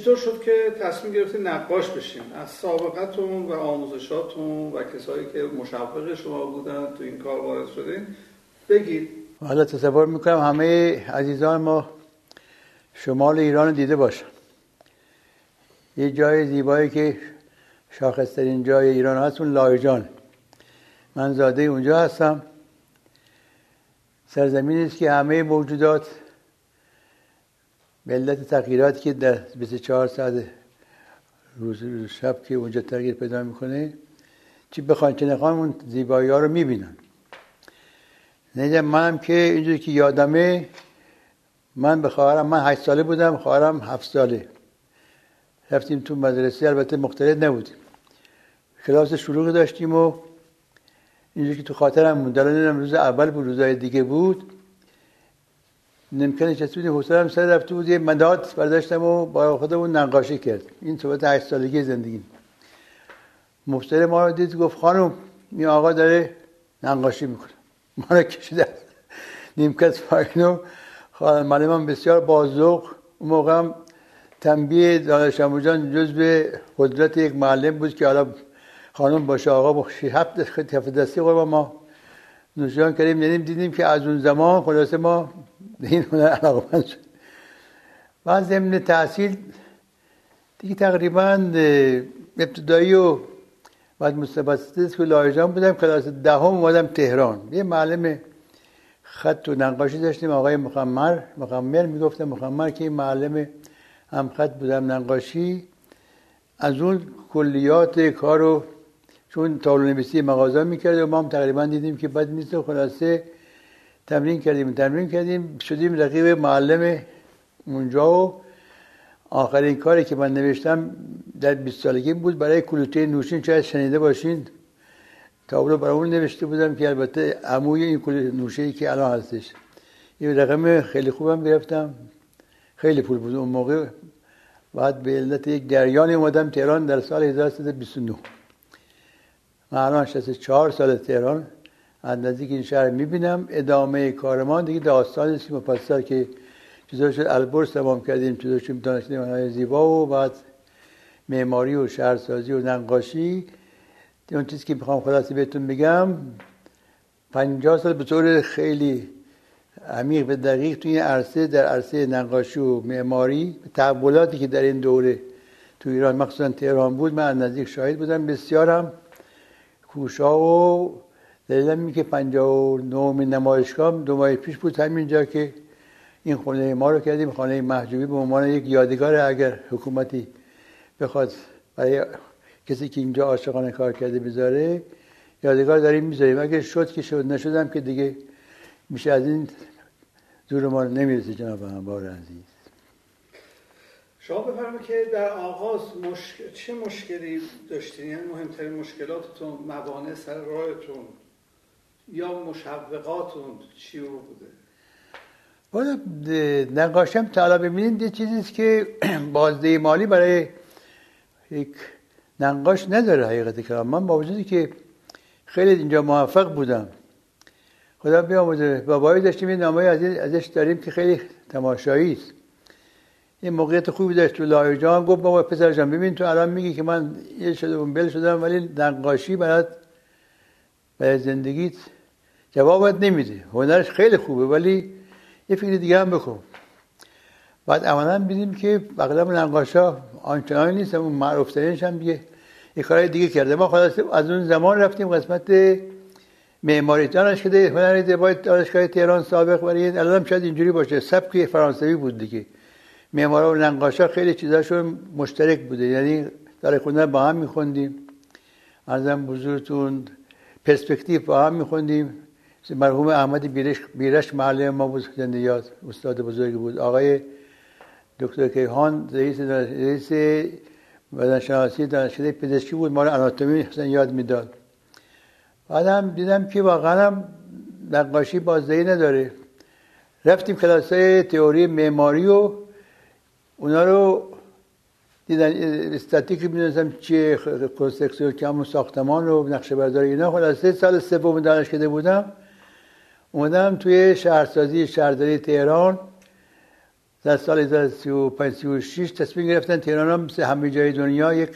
چطور شد که تصمیم گرفتید نقاش بشین؟ از سابقتون و آموزشاتون و کسایی که مشوق شما بودن تو این کار وارد شدین بگید. حالا تصور میکنم همه عزیزان ما شمال ایران دیده باشن. یه جای زیبایی که شاخصترین جای ایران هست اون لاهیجان. من زاده اونجا هستم. سرزمینی است که همه موجودات به علت تغییراتی که در 24 ساعت روز شب که اونجا تغییر پیدا میکنه چی بخوان چه نخوان اون زیبایی ها رو میبینن. نجم منم که اینجوری که یادمه من به خواهرم، من 8 ساله بودم، خواهرم 7 ساله، رفتیم تو مدرسه، البته مختلط نبودیم، کلاس شلوغی داشتیم و اینجوری که تو خاطرم موند، الان روز اول بود روزای دیگه بود، نمکنه نشسته بودیم، حوصله‌ام سر رفته بود، یه مداد برداشتم و با خودمون نقاشی کرد. این صحبت 8 سالگی زندگی. مفتر ما رو دید گفت خانم این آقا داره نقاشی میکنه. ما رو کشیدن نیمکت پایین و معلمم بسیار باذوق. اون موقع هم تنبیه دانش آموزان جزو قدرت یک معلم بود که حالا خانم باشه آقا باشه، 7 کف دستی قربان ما نوشیان کردیم. یعنی دیدیم که از اون زمان خلاصه ما این هنر علاقمند شد. و ضمن تحصیل دیگه تقریبا ابتدایی و بعد متوسطه که لاهیجان بودم، کلاس دهم اومدم تهران. یه معلم خط و نقاشی داشتیم آقای مخمر میگفتم مخمر که این معلم هم خط بودم نقاشی. از اون کلیات کارو چون تابلو نویسی مغازه میکرد و ما هم تقریبا دیدیم که بد نیست، خلاصه تمرین کردیم شدیم رقیب معلم اونجا. و آخرین کاری که من نوشتم در 20 سالگی بود برای کلوچه نوشین، شاید شنیده باشین، تابلو برای اون نوشته بودم که البته عموی این کلوچه نوشه‌ای که الان هستش. یه رقم خیلی خوبم گرفتم، خیلی پول بود اون موقع. بعد به علت یک جریانی اومدم تهران در سال 1329. من الان 64 سال تهران از نزدیک این شهر میبینم. ادامه کارمان دیگه داستانی است که مفصل که چطور شد البرز تمام کردیم، چطور شد دانشگاه هنرهای زیبا و بعد معماری و شهرسازی و نقاشی. اون چیزی که میخوام خلاصه بهتون بگم 50 سال به طور خیلی عمیق و دقیق توی این عرصه، در عرصه نقاشی و معماری، تحولاتی که در این دوره تو ایران مخصوصا تهران بود من از نزدیک شاهد بودم. بسیارم کوشا و دلیلم این که 59 نمایشگاه 2 ماه پیش بود همینجا که این خونه ما رو کردیم، خانه محجوبی، به عنوان یک یادگار اگر حکومتی بخواد برای کسی که اینجا عاشقانه کار کرده بذاره یادگار داریم میذاریم. اگر شد که شد، نشدم که دیگه میشه از این زور ما نمیرسه. جناب انبار عزیز شما بفرمایید که در آغاز چه مشکلی داشتین؟ یعنی مهمترین مشکلاتتون، موانع سر راهتون یا مشوقاتون چی بوده؟ باید نقاشی هم تا حالا ببینید یه چیزیست که بازده مالی برای یک نقاش نداره. حقیقت کلام من با وجودی که خیلی اینجا موفق بودم، خدا بیامرزه، بابایی داشتیم یه نامه‌ای ازش داریم که خیلی تماشایی است. یه موقعیت خوبی داشت تو لاهیجان. گفت بابا پسر جان ببین تو الان میگی که من یه شدم بل شدم ولی نقاشی برای زندگیت جوابت نمیده. هنرش خیلی خوبه ولی یه فکر دیگه هم بکن. بعد عملاً دیدیم که اغلب نقاشا آنچنانی نیست، اون معروف ترینش هم دیگه یه کارهای دیگه کرده. ما خلاص از اون زمان رفتیم قسمت معماری دانشکده هنر زیبای دانشگاه تهران سابق، ولی الان شاید اینجوری باشه، سبک فرانسوی بود دیگه. معمارا و نقاشا خیلی چیزاشون مشترک بوده، یعنی تاریخ هنر با هم می‌خوندیم. عرضم بزرگتون پرسپکتیو با هم می‌خوندیم. مرحوم احمد بیرش معلم ما بود، زنده یاد، استاد بزرگی بود. آقای دکتر کیهان رئیس بدنشناسی دانشکده پزشکی بود، ما رو آناتومی یاد میداد. بعدم دیدم که واقعا نقاشی بازدهی نداره. رفتیم کلاسای تئوری معماری و اونا رو دیدن استاتیک می‌دونستم چیه، کنسترکسیون که همون ساختمان و نقشه برداری اینا. خلاصه سال سوم دانشکده بودم، اومدم توی شهرسازی شهرداری تهران در سال 1935-36 تصمیم گرفتن تهران هم مثل همه جای دنیا یک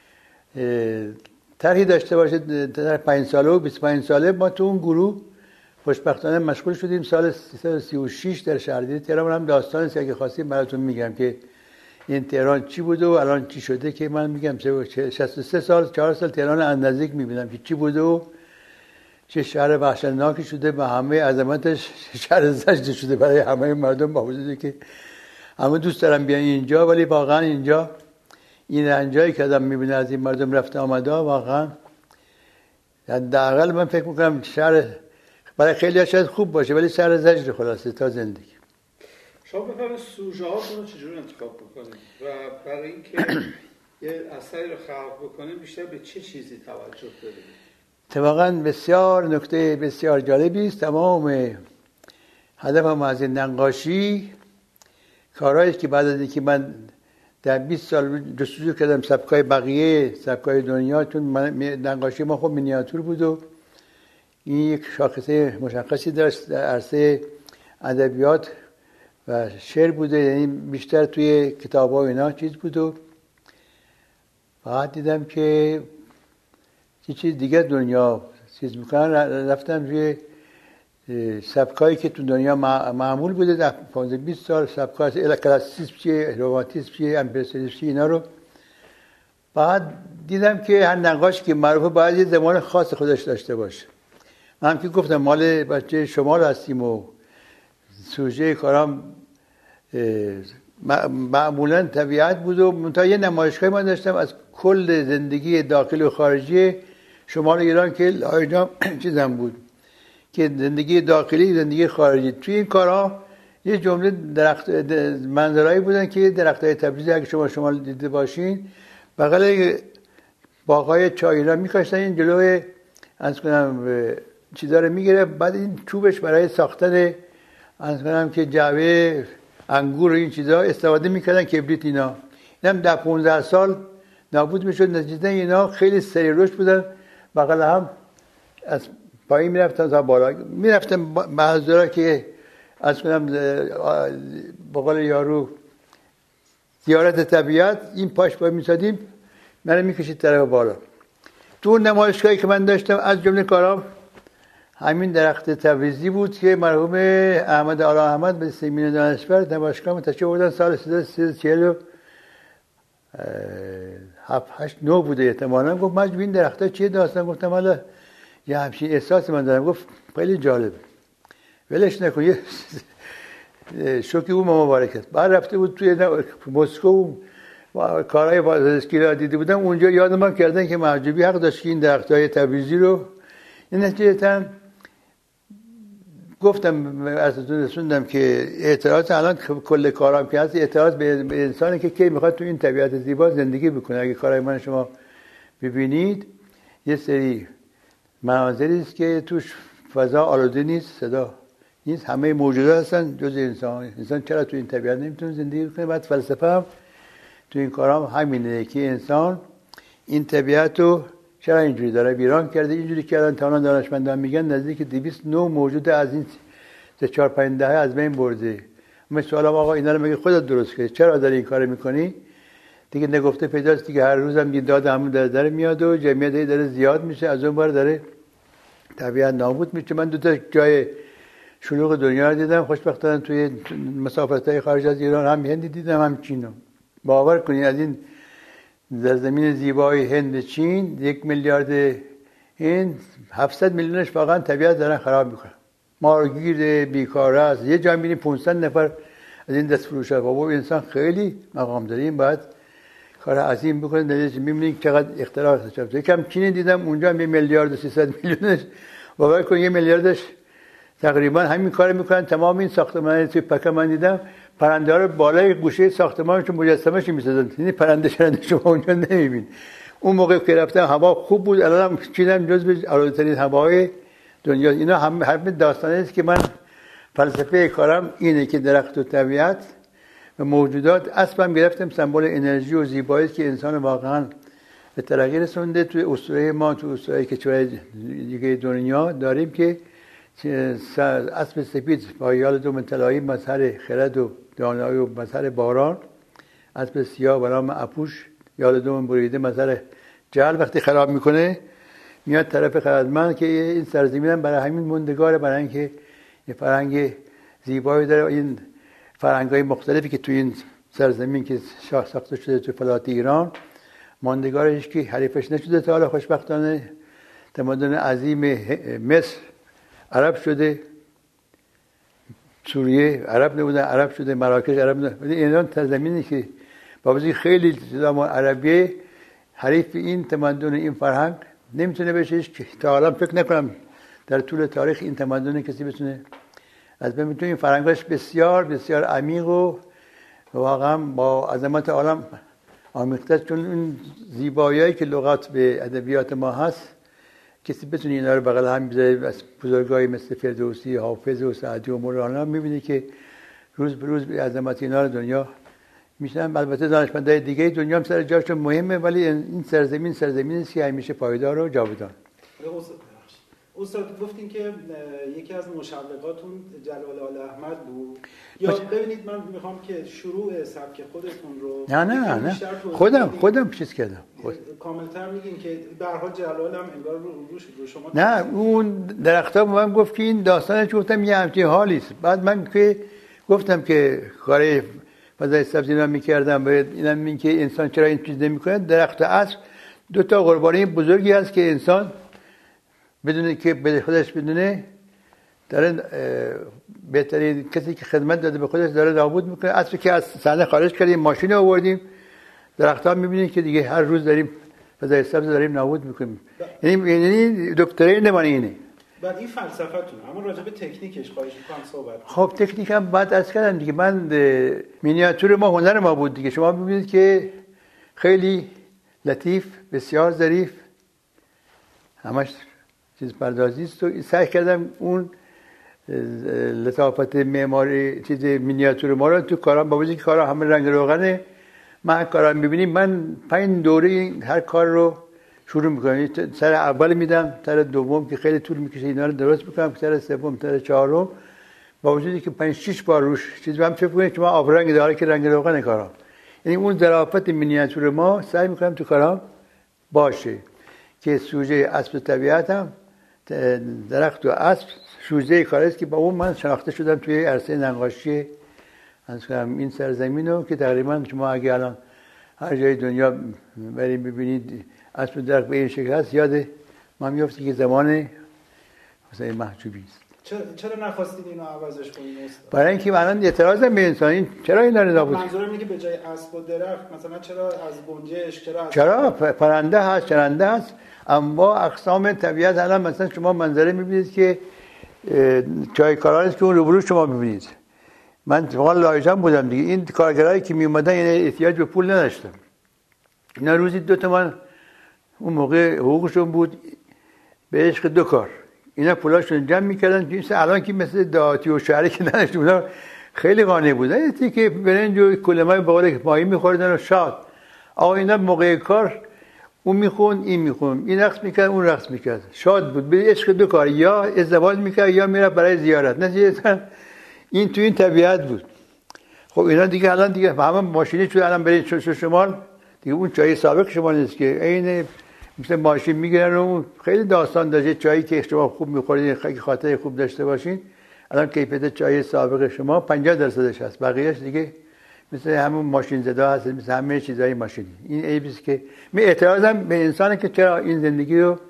طرحی داشته باشه در 5 ساله و 25 ساله. ما تو اون گروه خوشبختانه مشغول شدیم. سال 36 در شهرداری تهران هم داستان است که خواستیم براتون میگم که این تهران چی بوده و الان چی شده، که من میگم 63 سال 4 سال تهران از نزدیک میبینم که چی بوده و چه شهر وحشتناکی شده و همه عظمتش شهر زجر شده برای همه مردم، با وجودی که همه دوست دارن بیان اینجا، ولی واقعا اینجا این رنجایی که آدم میبینه از این مردم رفته آمده واقعا حداقل من فکر میکنم شهر برای خیلی شاید خوب باشه ولی شهر زجر خلاصه تا زندگی. شما بفرمایید سوژه هاتون رو چجور انتخاب بکنید و برای اینکه یه اثری رو خلق بکنید بیشتر به چه چیزی توجه بدید؟ واقعا بسیار نکته بسیار جالبی است. تمام هدفم از این نقاشی کارهایی که بعد از اینکه من در 20 سال جستجو کردم سبکای بقیه سبکای دنیا، چون نقاشی ما خب مینیاتور بود و این یک شاخصه مشخصی داشت در عرصه ادبیات و شعر بوده، یعنی بیشتر توی کتاب‌ها و اینا چیز بود و بعد دیدم که یه چیز دیگه دنیا چیز میکنن. رفتم روی سبکایی که تو دنیا معمول بوده در 15-20 سال، سبکای کلاسیسم چیه، رومانتیسم چیه، امپرسیونیسم چیه، اینا رو بعد دیدم که هر نقاش که معروفه باید یه زمان خاص خودش داشته باشه. من هم که گفتم مال بچه شمال هستیم و سوژه کارام معمولا طبیعت بود و منتها یه نمایشگاهی من داشتم از کل زندگی داخلی و خارجی شمال ایران که اینجا چیزم بود که زندگی داخلی زندگی خارجی. توی این کارها یه جمله درخت منظرهایی بودن که درختای تبریزی اگه شما دیده باشین بغل باغ‌های چای اینا می‌کاشتن، این جلوی از کنم چیزا رو میگیره، بعد این چوبش برای ساختن از کنم که جعبه انگور این چیزا استفاده میکردن، کبریت اینا. اینم در 15 سال نابود میشد. نتیجه اینا خیلی سریع رشد بودن، بغل هم از پایین میرفتن تا بالا میرفتن. بعضی‌ها که از کنم بقول یارو زیارت طبیعت این پاش پای میسادیم منو میکشید طرف بالا. تو نمایشگاهی که من داشتم از جمله کارام همین درخت تبریزی بود که مرحوم احمد آلا احمد به سیمین دانشور نمایشگاه متشکل بودن سال 1347-8-9 بوده احتمالاً. گفت مجبور این درخت‌ها چیه داستان؟ گفتم حالا یه همچین احساس من دارم. گفت خیلی جالب ولش نکن، یه شوکی او مبارکت. بعد رفته بود توی مسکو کارهای وازسکی را دیده بودم، اونجا یاد من کردن که محجوبی حق داشت که این درخت‌های تبریزی رو این نتیجه‌اً گفتم ازتون رسوندم که اعتراض الان کل کارام که هست اعتراض به انسانی که کی میخواد تو این طبیعت زیبا زندگی بکنه. اگه کارهای من شما ببینید یه سری مناظری است که توش فضا آلوده نیست، صدا نیست، همه موجودات هستن جز انسان چرا تو این طبیعت نمیتونه زندگی بکنه. بعد فلسفه هم تو این کارام همینه که انسان این طبیعت رو چرا اینجوری داره ویران کرده. اینجوری که الان تمام دانشمندان میگن نزدیک 209 موجود از این 4-5 دهه از بین برده. من سوالم آقا اینا رو مگه خودت درست کردی؟ چرا داری این کارو میکنی؟ دیگه نگفته پیداست دیگه، هر روزم یه داد همون داره میاد و جمعیت داره زیاد میشه، از اون بار داره طبیعت نابود میشه. من دو تا جای شلوغ دنیا رو دیدم خوشبختانه توی مسافت‌های خارج از ایران، هم هند دیدم هم چین. باور کنید از این در زمین زیبای هند چین 1 میلیارد هند 700 میلیونش واقعا طبیعت دارن خراب میکنن. مارگیر بیکاره است. یه جا میبینی 500 نفر از این دست فروش ها. بابا انسان خیلی مقام داره، این باید کار عظیم بکنه. نتیجه میبینید چقدر اختراع شده. یکم چین دیدم اونجا 1 میلیارد و 300 میلیونش، باور کن 1 میلیاردش تقریبا همین کار میکنن. تمام این ساختمان‌های توی پکن من دیدم پرنده ها رو بالای گوشه ساختمانشون مجسمه‌اش می‌سازن، یعنی پرنده شما اونجا نمی‌بینید. اون موقع که رفتم هوا خوب بود، الان چینم جزو آلوده‌ترین هوای دنیا. اینا همه داستانی است که من فلسفه کارم اینه که درخت و طبیعت و موجودات اسبم گرفتم سمبل انرژی و زیبایی که انسان واقعا به ترقی رسونده. توی اسطوره ما تو اسطوره کشورهای دیگه دنیا داریم که اسب سپید با یال دوم طلایی مظهر خرد و دانایی و مثل باران، اسب سیاه به نام اپوش یا دوم بریده مثل جل وقتی خراب میکنه میاد طرف خردمند که این سرزمین هم برای همین موندگاره، برای اینکه یه فرهنگ زیبایی داره. این فرهنگ‌های مختلفی که تو این سرزمین که ساخته شده تو فلات ایران ماندگارش که حریفش نشده تا حالا خوشبختانه. تمدن عظیم مصر عرب شده، سوریه عرب نبودن عرب شده، مراکش عرب نبودن. ایران سرزمینی که با وجود خیلی زبان عربیه حریف این تمدن این فرهنگ نمیتونه بشه که تا حالا فکر نکنم در طول تاریخ این تمدن کسی بتونه از بین بتونه. این فرهنگش بسیار بسیار عمیق و واقعا با عظمت عالم آمیخته است، چون این زیبایی‌هایی که لغات به ادبیات ما هست کسی بتونه اینا رو بغل هم بذاره. از بزرگایی مثل فردوسی، حافظ و سعدی و مولانا می‌بینی که روز به روز به عظمت اینا رو دنیا میشن. البته دانشمندای دیگه دنیا هم سر جاشون مهمه، ولی این سرزمینی است که همیشه پایدار و جاودان. استاد گفتین که یکی از مشوقاتون جلال آل احمد بود. یا ببینید من میخوام که شروع سبک خودتون رو نه خودم چیز کردم. کاملتر میگین که به هر حال جلال هم انگار رو شما. نه اون درخت‌ها به من گفت که این داستانش گفتم یه همچین حالی است. بعد من که گفتم که کار فضای سبزی رو میکردم اینم این که انسان چرا این چیز نمیکنه. درخت اصل دو تا قربانی بزرگی هست که انسان بدونه که به خودش بدونه داره بهترین کسی که خدمت داده به خودش داره نابود میکنه. اصلا که از صحنه خارج کردیم ماشین آوردیم درخت‌ها میبینید که دیگه هر روز داریم فضای سبز داریم نابود میکنیم. یعنی دکترین نمانه اینه. بعد این فلسفتون اما راجع به تکنیکش خواهش می‌کنم صحبت. خب تکنیک هم بعد از کردم دیگه. من مینیاتور ما هنر ما بود دیگه. شما ببینید که خیلی لطیف بسیار ظریف همش چیز پردازی است و سعی کردم اون لطافت معماری چیز مینیاتور ما رو تو کارام با وجودی که کارا همه رنگ روغنه من کارا می‌بینیم. من 5 دوره هر کار رو شروع میکنم. سر اول میدم، سر دوم که خیلی طول میکشه اینا رو درست میکنم، سر سوم، سر چهارم با وجودی که 5-6 بار روش چیز هم فکر کنید شما آبرنگ داره که رنگ روغن کارام. یعنی اون ظرافت مینیاتور ما سعی میکنم تو کارام باشه که سوژه اسب طبیعت هم درخت و اسب سوژه کاری است که با اون من شناخته شدم توی عرصه نقاشی این سرزمین رو که تقریبا شما اگه الان هر جای دنیا بریم ببینید اسب درخت به این شکل هست یاد من میفته که زمان حسین محجوبی است. چرا نخواستید اینو عوضش کنید؟ برای اینکه الان اعتراضم به انسان چرا اینا رو نابود؟ منظورم اینه که به جای اسب و درخت مثلا چرا از گنجشک چرا پرنده هست چرنده هست اما اقسام طبیعت الان مثلا شما منظره میبینید که چایکاران است که اون روبرو شما میبینید. من واقعا لایجان بودم دیگه. این کارگرایی که می اومدن یعنی احتیاج به پول نداشتن. اینا روزی 2 تومن اون موقع حقوقشون بود به عشق 2 کار. اینا پولاشون جمع میکردن. الان که مثل دهاتی و شهری که نداشت اونا خیلی قانع بودن. یعنی که برنج و کلمه به قول ماهی میخوردن و شاد. آقا اینا موقع کار اون میخون این میخون این رقص میکرد اون رقص میکرد شاد بود به عشق 2 کار یا ازدواج میکرد یا میره برای زیارت. نتیجه این تو این طبیعت بود. خب اینا دیگه الان دیگه همه ماشینی شده. الان برید شمال دیگه اون چای سابق شما نیست که عین مثل ماشین میگیرن و خیلی داستان داره. چایی که شما خوب میخورید خیلی خاطر خوب داشته باشین الان کیفیت چای سابق شما 50% هست بقیه‌اش دیگه مثل همون ماشین زده هست مثل همه چیزای ماشینی. این عیبیه که من اعتراضم به انسانه که چرا این زندگی رو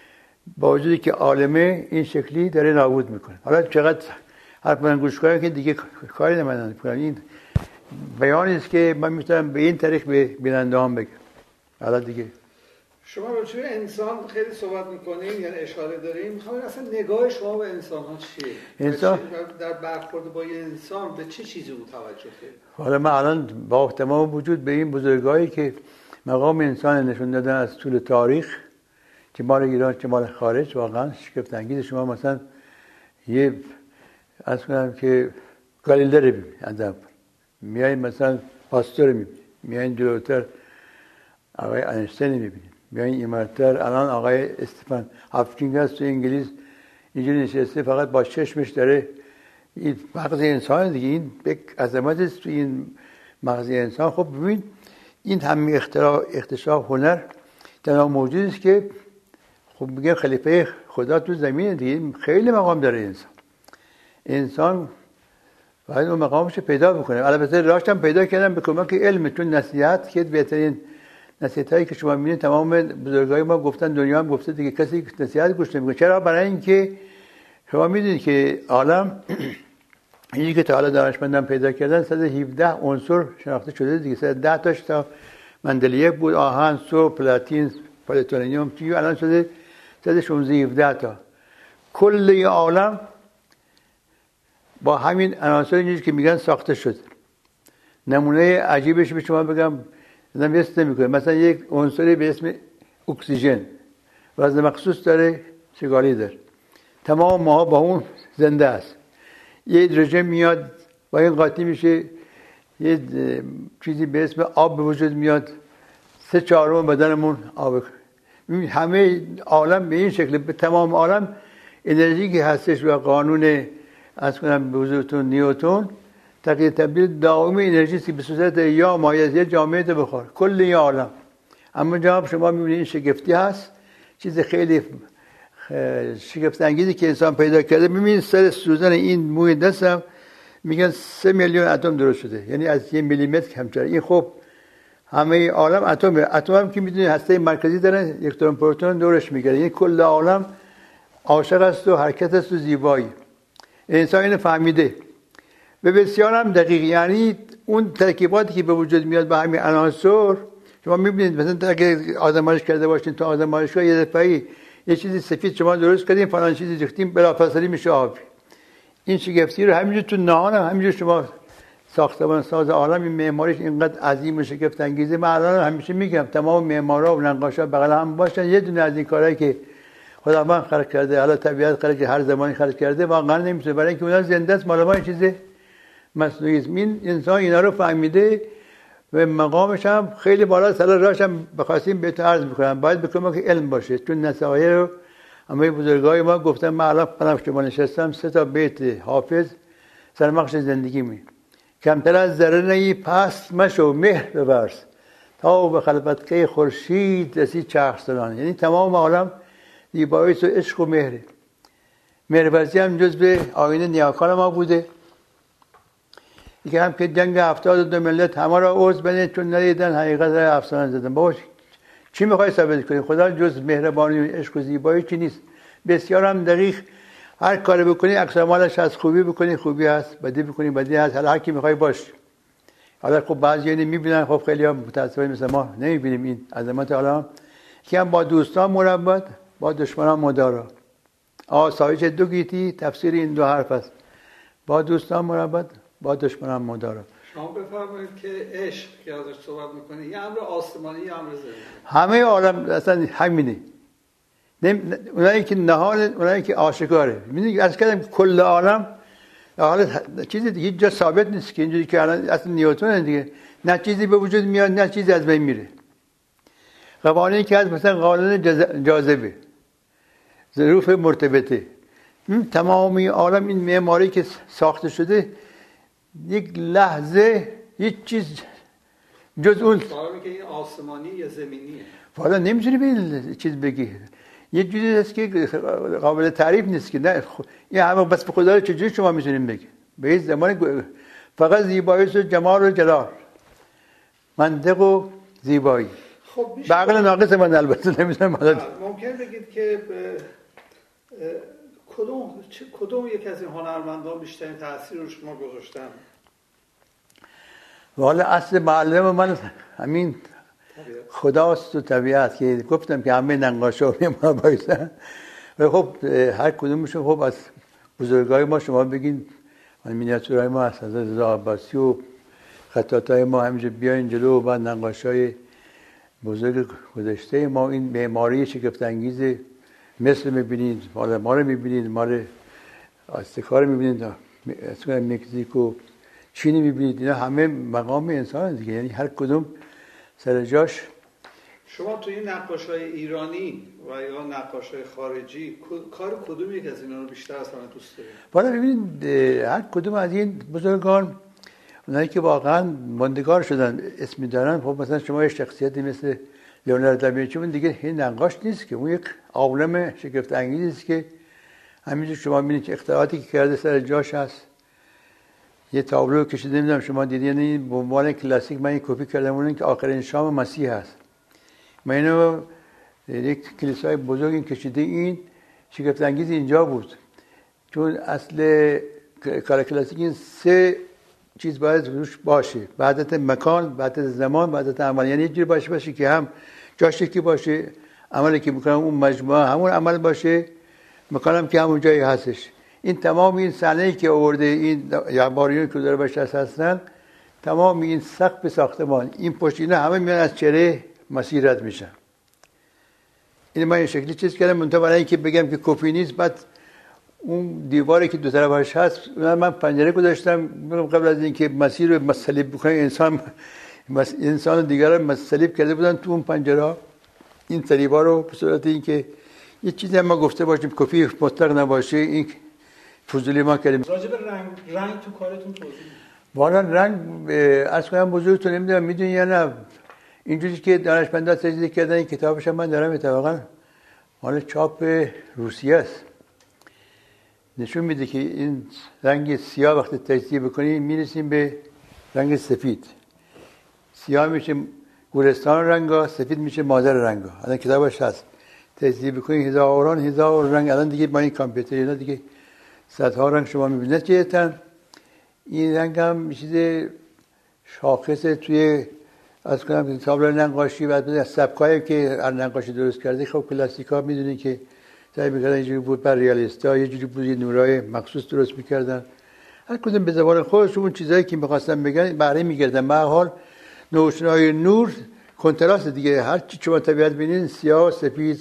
با وجودی که عالمه این شکلی داره نابود میکنه. حالا چقدر حرف من گوش کنم که دیگه کاری نمیدونم. این بیانی است که من میتونم به این طریق به بیننده‌هام بگم. حالا دیگه شما راجع به انسان خیلی صحبت میکنین یعنی اشاره دارین. میخوام اصلا نگاه شما به انسان ها چیه؟ انسان در برخورد با یه انسان به چه چیزی او توجه کنید؟ حالا من الان با تمام وجود به این بزرگایی که مقام انسان نشون دادن از طول تاریخ که مال ایران چه مال خارج واقعا شگفت انگیز. شما مثلا یه از کنم که گالیله رو ببینید ادب میایین مثلا پاستور میبینید میایین جلوتر آقای اینشتین میبینید میایین اینورتر الان آقای استفان هاپکینگ هست تو انگلیس اینجوری نشسته فقط با چشمش داره این مغز انسان دیگه، این یک عظمت است تو این مغز انسان. خب ببین این همه اختشاف هنر تنها موجود است که خب میگه خلیفه خدا تو زمین دیگه. خیلی مقام داره انسان باید اون مقامش پیدا بکنه. البته راهش هم پیدا کردن به کمک علم، چون نصیحت که بهترین نصیحتایی که شما میبینید تمام بزرگای ما گفتن، دنیا هم گفته دیگه، کسی نصیحت گوش نمیکنه. چرا؟ برای اینکه شما میدونید که عالم اینی که تا حالا دانشمندان پیدا کردن 117 عنصر شناخته شده دیگه. 110 تاش تا مندلیک بود، آهن، سو، پلاتین، پلوتونیوم، چی الان شده 116 تا. کل عالم با همین عناصر اینجوری که میگن ساخته شد. نمونه عجیبش به شما بگم، آدم حس نمیکنه. مثلا یک عنصری به اسم اکسیژن وزن مخصوص داره، چگالی داره، تمام ماها با اون زنده است. یه هیدروژن میاد با این قاطی میشه، یه چیزی به اسم آب به وجود میاد، 3/4 بدنمون آب. همه عالم به این شکل، به تمام عالم انرژی که هستش و قانون از کنم به حضورتون نیوتن تغییر تبدیل دائمی انرژی است که به صورت یا مایع یا جامد بخور کل این عالم. اما جناب شما میبینید این شگفتی هست، چیز خیلی شگفت انگیزی که انسان پیدا کرده. ببینید سر سوزن این موی دستم میگن 3 میلیون اتم درست شده، یعنی از 1 میلیمتر کمتر. این خب همه عالم اتمه. اتم هم که میدونید هسته مرکزی داره، الکترون پروتون دورش میگرده. یعنی کل عالم عاشق است و حرکت است و زیبایی. انسان اینو فهمیده و بسیار هم دقیق. یعنی اون ترکیباتی که به وجود میاد با همین عناصر، شما میبینید مثلا اگه آزمایش کرده باشین تو آزمایشگاه یه دفعه‌ای یه چیزی سفید شما درست کردین، فلان چیزی ریختین، بلافاصله میشه آب. این شگفتی رو همینجور تو نهان هم همینجور شما ساختمان ساز عالم، این معماریش اینقدر عظیم و شگفت انگیزه. من الان همیشه میگم تمام معمارا و نقاشا بغل هم باشن، یه دونه از این کارهایی که خداوند خلق کرده، حالا طبیعت خلق هر زمانی خلق کرده، واقعا نمیشه، برای اینکه اونها زنده است، مال ما این چیز مصنوعی است. این انسان اینا رو فهمیده و مقامش هم خیلی بالا. سر راهش هم بخواستیم بهتون عرض میکنم باید به کمک علم باشه، چون نصایح رو همه بزرگای ما گفتن. من الان قلم شما نشستم 3 تا بیت حافظ سرمخش زندگی می کمتر از ذره نهی پست مشو مهر ببرس تا به خلوتگه خورشید رسی چرخ سران. یعنی تمام عالم زیبایی و عشق و مهره. مهرورزی هم جزء آیین نیاکان ما بوده. دیگه هم که جنگ 72 ملت همه را عوض بنه چون ندیدن حقیقت را افسانه زدن. بابا چی میخوای ثابت کنی؟ خدا جز مهربانی و عشق و زیبایی چی نیست؟ بسیار هم دقیق. هر کاری بکنی اکسامالش از خوبی بکنی خوبی هست، بدی بکنی بدی هست. هر کی میخوای باش. حالا خب بعضی اینو میبینن، خب خیلی هم متاسفانه مثل ما نمیبینیم این عظمت عالم که هم با دوستان مربط با دشمنان مدارا. آسایش دو گیتی تفسیر این دو حرف است. با دوستان مربط با دشمنان مدارا. شما بفرمایید که عشق که ازش صحبت میکنه یه امر آسمانی یه امر زمینی. همه عالم اصلا همینه. اونایی که نهان، اونایی که آشکاره. میدونید از کردم کل عالم حالا چیزی دیگه جا ثابت نیست که اینجوری که الان اصلا نیوتن دیگه نه چیزی به وجود میاد نه چیزی از بین میره. قوانینی که از مثلا قانون جاذبه، ظروف مرتبطه، تمامی عالم این معماری که ساخته شده یک لحظه هیچ چیز جز اون فهمی که این آسمانی یا زمینیه. والا نمیتونی به این چیز بگی. یه چیزی هست که قابل تعریف نیست که نه این همه بس به خدا چجوری شما میتونیم بگی؟ به این زمان فقط زیبایی و جمال و جلال، منطق و زیبایی. خب به عقل ناقص من البته نمیتونم. ممکن بگید که کدوم یکی از این هنرمندان بیشترین تاثیر رو شما گذاشتن؟ والا اصل معلم من همین خداست و طبیعت که گفتم که همه نقاشا و ما بایستن و خب هر کدومشون خب از بزرگای ما شما بگین مینیاتورهای ما از حضرت رضا عباسی و خطاطای ما همینجا بیاین جلو و بعد نقاشای بزرگ گذشته ما این معماری شگفت انگیز مصر میبینید، ما رو میبینید، مال آستکا رو میبینید، مکزیک و چین میبینید. اینا همه مقام انسان دیگه، یعنی هر کدوم سر جاش شما توی این نقاش‌های ایرانی و یا نقاش‌های خارجی کار کدوم یک از اینا رو بیشتر از همه دوست دارید؟ والا ببینید هر کدوم از این بزرگان اونایی که واقعا ماندگار شدن اسمی دارن، خب مثلا شما یه شخصیتی مثل لئوناردو داوینچی اون دیگه این نقاش نیست که، اون یک عالم شگفت انگیزی است که همینجور شما می‌بینید که اختراعاتی که کرده سر جاش هست. یه تابلو کشیده، نمیدونم شما دیدین، یعنی به عنوان کلاسیک من این کپی کردم، اون که آخرین شام مسیح هست. من اینو یک کلیسای بزرگ این کشیده، این شگفت انگیز اینجا بود، چون اصل کار کلاسیک این سه چیز باید روش باشه: وحدت مکان، وحدت زمان، وحدت عمل. یعنی یه جوری باشه که هم جاش یکی باشه، عملی که میکنم اون مجموعه همون عمل باشه، مکانم که همون جایی هستش. این تمام این صحنه‌ای که آورده این یعباریون که داره بهش هستن، تمام این سقف ساختمان، این پشت اینا همه میان از چهره مسیح رد میشن. این من این شکلی چیز کردم منتها برای اینکه بگم که کپی نیست. بعد اون دیواری که دو طرفش هست من پنجره گذاشتم قبل از اینکه مسیح رو مصلیب بکنه، انسان دیگر رو مصلیب کرده بودن تو اون پنجره. این صلیبا رو به صورت اینکه یه چیزی هم ما گفته باشیم کپی مطلق نباشه، این فضولی ما کردیم. راجع به رنگ تو کارتون توضیح بدید. والا رنگ از کنم بزرگتون نمیدونم میدونی یا نه، اینجوری که دانشمندان تجزیه کردن این کتابش هم من دارم، اتفاقا مال چاپ روسیه است، نشون میده که این رنگ سیاه وقتی تجزیه بکنیم میرسیم به رنگ سفید. سیاه میشه گورستان رنگا، سفید میشه مادر رنگا. الان کتابش هست، تجزیه بکنید هزار رنگ. الان دیگه با این کامپیوتر اینا دیگه صدها رنگ شما میبینید. چیتن این رنگ هم چیز شاخص توی از کنم تابلو نقاشی و از سبکایی که نقاشی درست کرده. خب کلاسیکا میدونی که سعی می‌کردن اینجوری بود، بر ریالیستا یه جوری بود، یه نورای مخصوص درست می‌کردن، هر کدوم به زبان خودشون اون چیزایی که می‌خواستن بگن بهره می‌گردن. به هر حال نوشنای نور کنتراست دیگه، هر چی شما طبیعت ببینید سیاه سفید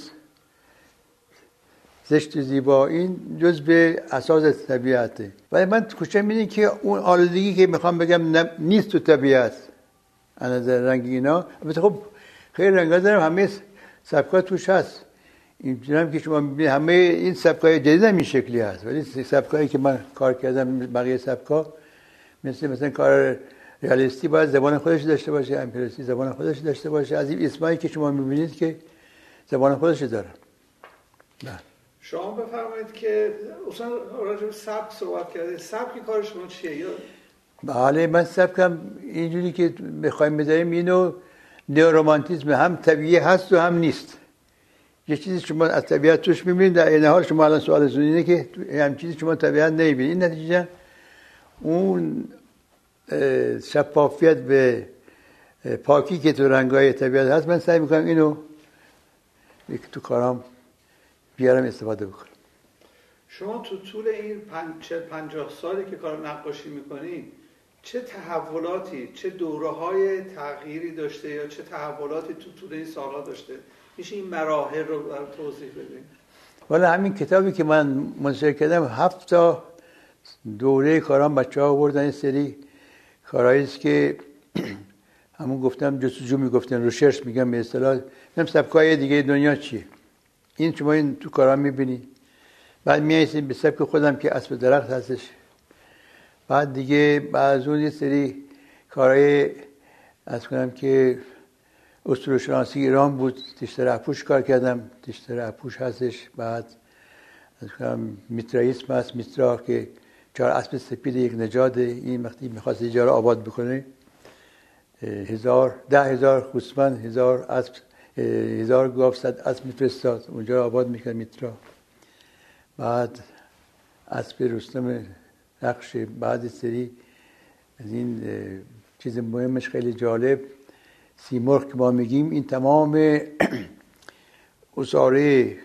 زشت زیبا، این جزء اساس طبیعته. ولی من کوشش می‌کنم که اون آلودگی که می‌خوام بگم نیست تو طبیعت از نظر رنگ اینا. البته خب خیلی رنگا دارم، همه سبکا توش هست. اینجوری که شما می‌بینید همه این سبکای جدید هم این شکلی هست، ولی سبکایی که من کار کردم بقیه سبکا مثلا کار ریالیستی باید زبان خودش داشته باشه، امپرسی زبان خودش داشته باشه. از این اسمایی که شما می‌بینید که زبان خودش داره. نه شما بفرمایید که اصلا راجع به سبک صحبت کردید. سبک کار شما چیه؟ یا بله من سبکم اینجوری که بخوایم بذاریم اینو نئورومانتیسم، هم طبیعی هست و هم نیست. یه چیزی شما از طبیعت توش می‌بینید، در این حال شما الان سوالتون اینه که هم چیزی شما طبیعت نمی‌بینید. این نتیجه اون شفافیت به پاکی که تو رنگ‌های طبیعت هست، من سعی می‌کنم اینو تو کارام بیارم استفاده بکنم. شما تو طول این 50 سالی که کار نقاشی می‌کنید چه تحولاتی، چه دوره‌های تغییری داشته یا چه تحولاتی تو طول این سال‌ها داشته؟ میشه این مراحل رو توضیح بدین؟ والا همین کتابی که من منتشر کردم 7 تا دوره کارام بچه‌ها آوردن، این سری کارهایی است که همون گفتم جستجو میگفتن، ریسرچ میگم به اصطلاح. من سبکای دیگه دنیا چیه، این شما این تو کارام میبینید. بعد میایسیم به سبک خودم که اسب درخت هستش. بعد دیگه بعد اون یه سری کارهای از کنم که اسطوره شناسی ایران بود، تشتر اپوش کار کردم، تشتر اپوش هستش. بعد از کنم میترایسم هست، میترا که 4 اسب سپید یک نژاد، این وقتی میخواست اینجا رو آباد بکنه 10,000 خوسمن 1000 اسب 1000 گاو 100 اسب میفرستاد اونجا آباد میکرد میترا. بعد اسب رستم نقش. بعد سری از این چیز مهمش خیلی جالب، سیمرغ که ما میگیم، این تمام اساره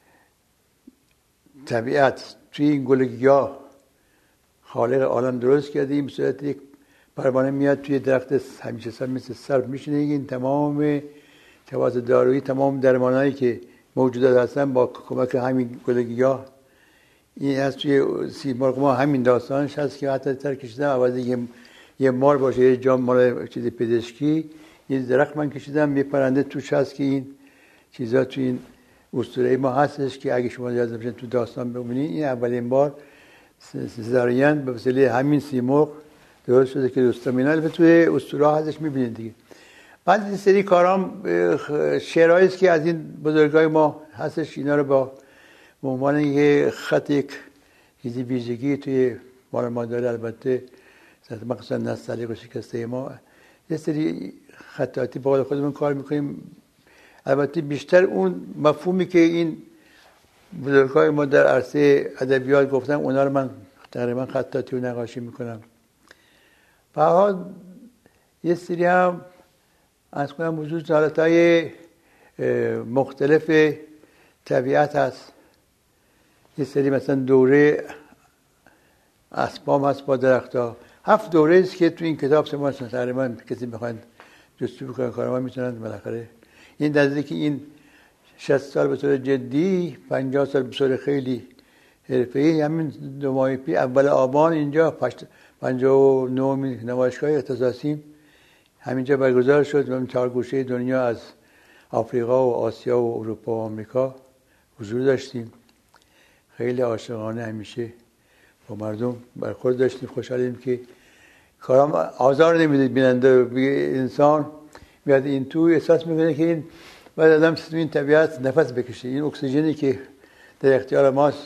طبیعت توی این گلگیا خالق عالم درست کرده. این به صورت یک پروانه میاد توی درخت همیشه سر مثل سرب میشینه. این تمام جواز دارویی، تمام درمانایی که موجودات هستن با کمک همین گلگیا این از توی سیمرغ ما همین داستانش هست که حتی ترکش دادم عوضی یه مار باشه یه جام مال چیز پزشکی، یه درخت من کشیدم، یه پرنده توش هست که این چیزا تو این اسطوره ما هستش که اگه شما یاد باشین تو داستان ببینید، این اولین بار سزارین به وسیله همین سیمرغ درست شده که دوستامینال البته توی اسطوره هستش میبینید دیگه. بعد این سری کارام شعرهایی است که از این بزرگای ما هستش، اینا رو با به عنوان یه خط یک چیزی ویژگی توی ما داره، البته مخصوصا نستعلیق و شکسته ما یه سری خطاطی با خودمون کار میکنیم. البته بیشتر اون مفهومی که این بزرگای ما در عرصه ادبیات گفتن اونا رو من تقریبا خطاطی و نقاشی میکنم. به هر حال یه سری هم از کنم وجود حالتهای مختلف طبیعت هست. یه سری مثلا دوره اسباب هست با درخت‌ها. 7 دوره است که تو این کتاب شما تقریبا کسی بخواید جستجو بکنه کار ما میتونن بالاخره این نزدیک که این 60 سال به طور جدی، 50 سال به طور خیلی حرفه‌ای، همین 2 ماه پیش اول آبان اینجا 59 نمایشگاه اختصاصی همینجا برگزار شد و 4 گوشه دنیا از آفریقا و آسیا و اروپا و آمریکا حضور داشتیم. خیلی عاشقانه همیشه با مردم برخورد داشتیم. خوشحالیم که کارام آزار نمیده بیننده انسان میاد این تو احساس میکنه که این بعد آدم تو این طبیعت نفس بکشه. این اکسیژنی که در اختیار ماست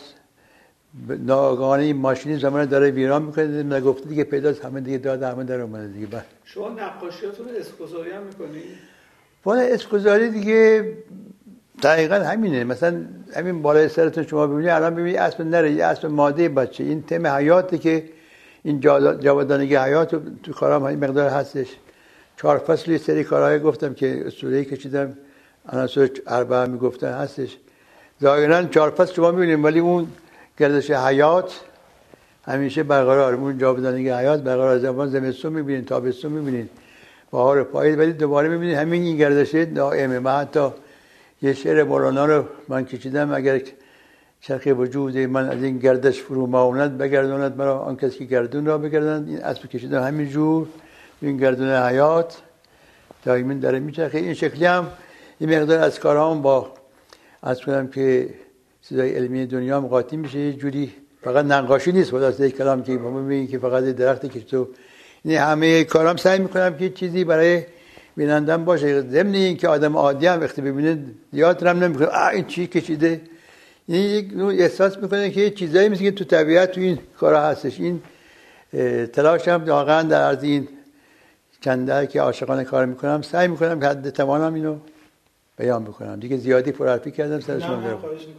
ناگهانه این ماشینی زمان داره ویران میکنه، نگفته دیگه پیداست، همه دیگه داد همه در اومده دیگه. بعد شما نقاشیاتون اسک‌گذاری هم میکنید؟ والا اسک‌گذاری دیگه دقیقا همینه. مثلا همین بالای سرتون شما ببینید الان ببینید اسب نره، یه اسب ماده بچه. این تم حیاته که این جاودانگی حیات تو کارام این مقدار هستش. 4 فصل یه سری کارهای گفتم که اسطوره‌ای کشیدم، عناصر 4 میگفتن هستش. ظاهرا 4 فصل شما میبینید ولی اون گردش حیات همیشه برقرار، اون جاودانگی حیات برقرار. زمستون میبینید، تابستون میبینید، بهار پاییز، ولی دوباره میبینید همین این گردش دائمه. من حتی یه شعر مولانا رو من کشیدم: اگر چرخ وجود من از این گردش فرو ماند بگرداند مرا آن کسی که گردون را بگرداند. این اسب کشیدم همین جور این گردون حیات دائما داره میچرخه. این شکلی هم این مقدار از کارام با از کنم که چیزای علمی دنیا هم قاطی میشه. یه جوری فقط نقاشی نیست، خلاصه کلام که ما میگیم که فقط درخت کشیدم. این همه کارام سعی میکنم که چیزی برای بینندم باشه. ضمن این که آدم عادی هم وقتی ببینه یاد رم نمیکنه این چی کشیده. این یک نوع احساس میکنه که چیزایی مثل که تو طبیعت تو این کارا هستش. این تلاشم واقعا در عرض این چند دهه که عاشقانه کار میکنم سعی میکنم که حد توانم اینو بیان بکنم. دیگه زیادی پرحرفی کردم سر شما دارم.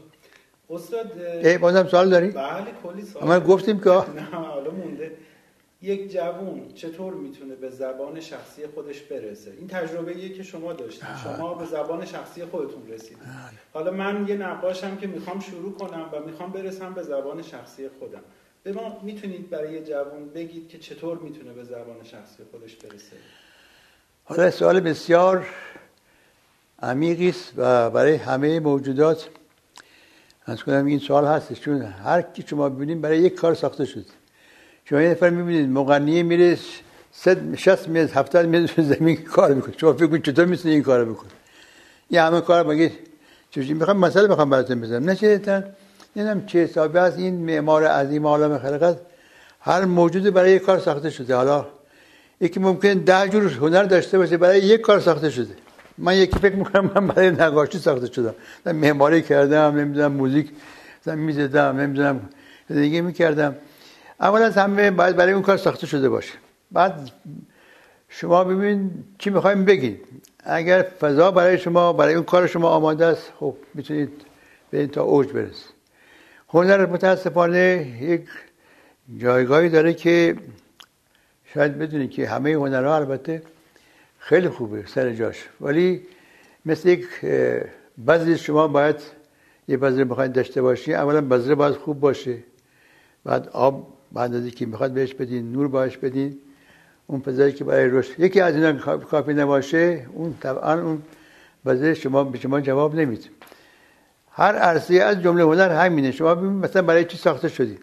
استاد بازم سوال داری؟ بله کلی سوال. ما گفتیم که نه حالا مونده. یک جوون چطور میتونه به زبان شخصی خودش برسه؟ این تجربه‌ایه که شما داشتید. شما به زبان شخصی خودتون رسیدید. حالا من یه نقاشم که میخوام شروع کنم و میخوام برسم به زبان شخصی خودم. به ما میتونید برای یه جوون بگید که چطور میتونه به زبان شخصی خودش برسه؟ حالا سوال بسیار عمیقی است و برای همه موجودات از کنم این سوال هستش، چون هر کی شما ببینید برای یک کار ساخته شده. شما یه نفر میبینید مغنی میره 60 میز 70 میز زمین کار میکنه، شما فکر کنید چطور میتونه این کارو بکنه؟ این همه کار مگه چجوری؟ میخوام مثلا بخوام براتون بزنم نشه نمیدونم چه حسابی از این معمار عظیم عالم خلقت هر موجود برای یک کار ساخته شده. حالا یکی ممکن 10 جور هنر داشته باشه برای یک کار ساخته شده. من یکی فکر میکنم من برای نقاشی ساخته شدم، من معماری کردم، نمیدونم موزیک میزدم، نمیدونم دیگه میکردم. اولا از همه باید برای اون کار ساخته شده باشه. بعد شما ببین چی میخوایم بگید. اگر فضا برای شما برای اون کار شما آماده است، خب میتونید به این تا اوج برسید. هنر متاسفانه یک جایگاهی داره که شاید بدونید که همه هنرها البته خیلی خوبه سر جاش، ولی مثل یک بذر شما باید یه بذر بخواید داشته باشی. اولا بذر باید خوب باشه، بعد آب بعد از اینکه میخواد بهش بدین، نور بهش بدین، اون فضایی که برای رشد. یکی از اینا کافی نباشه، اون طبعا اون بذر شما به شما جواب نمیده. هر عرصه از جمله هنر همینه. شما ببینید مثلا برای چی ساخته شدید.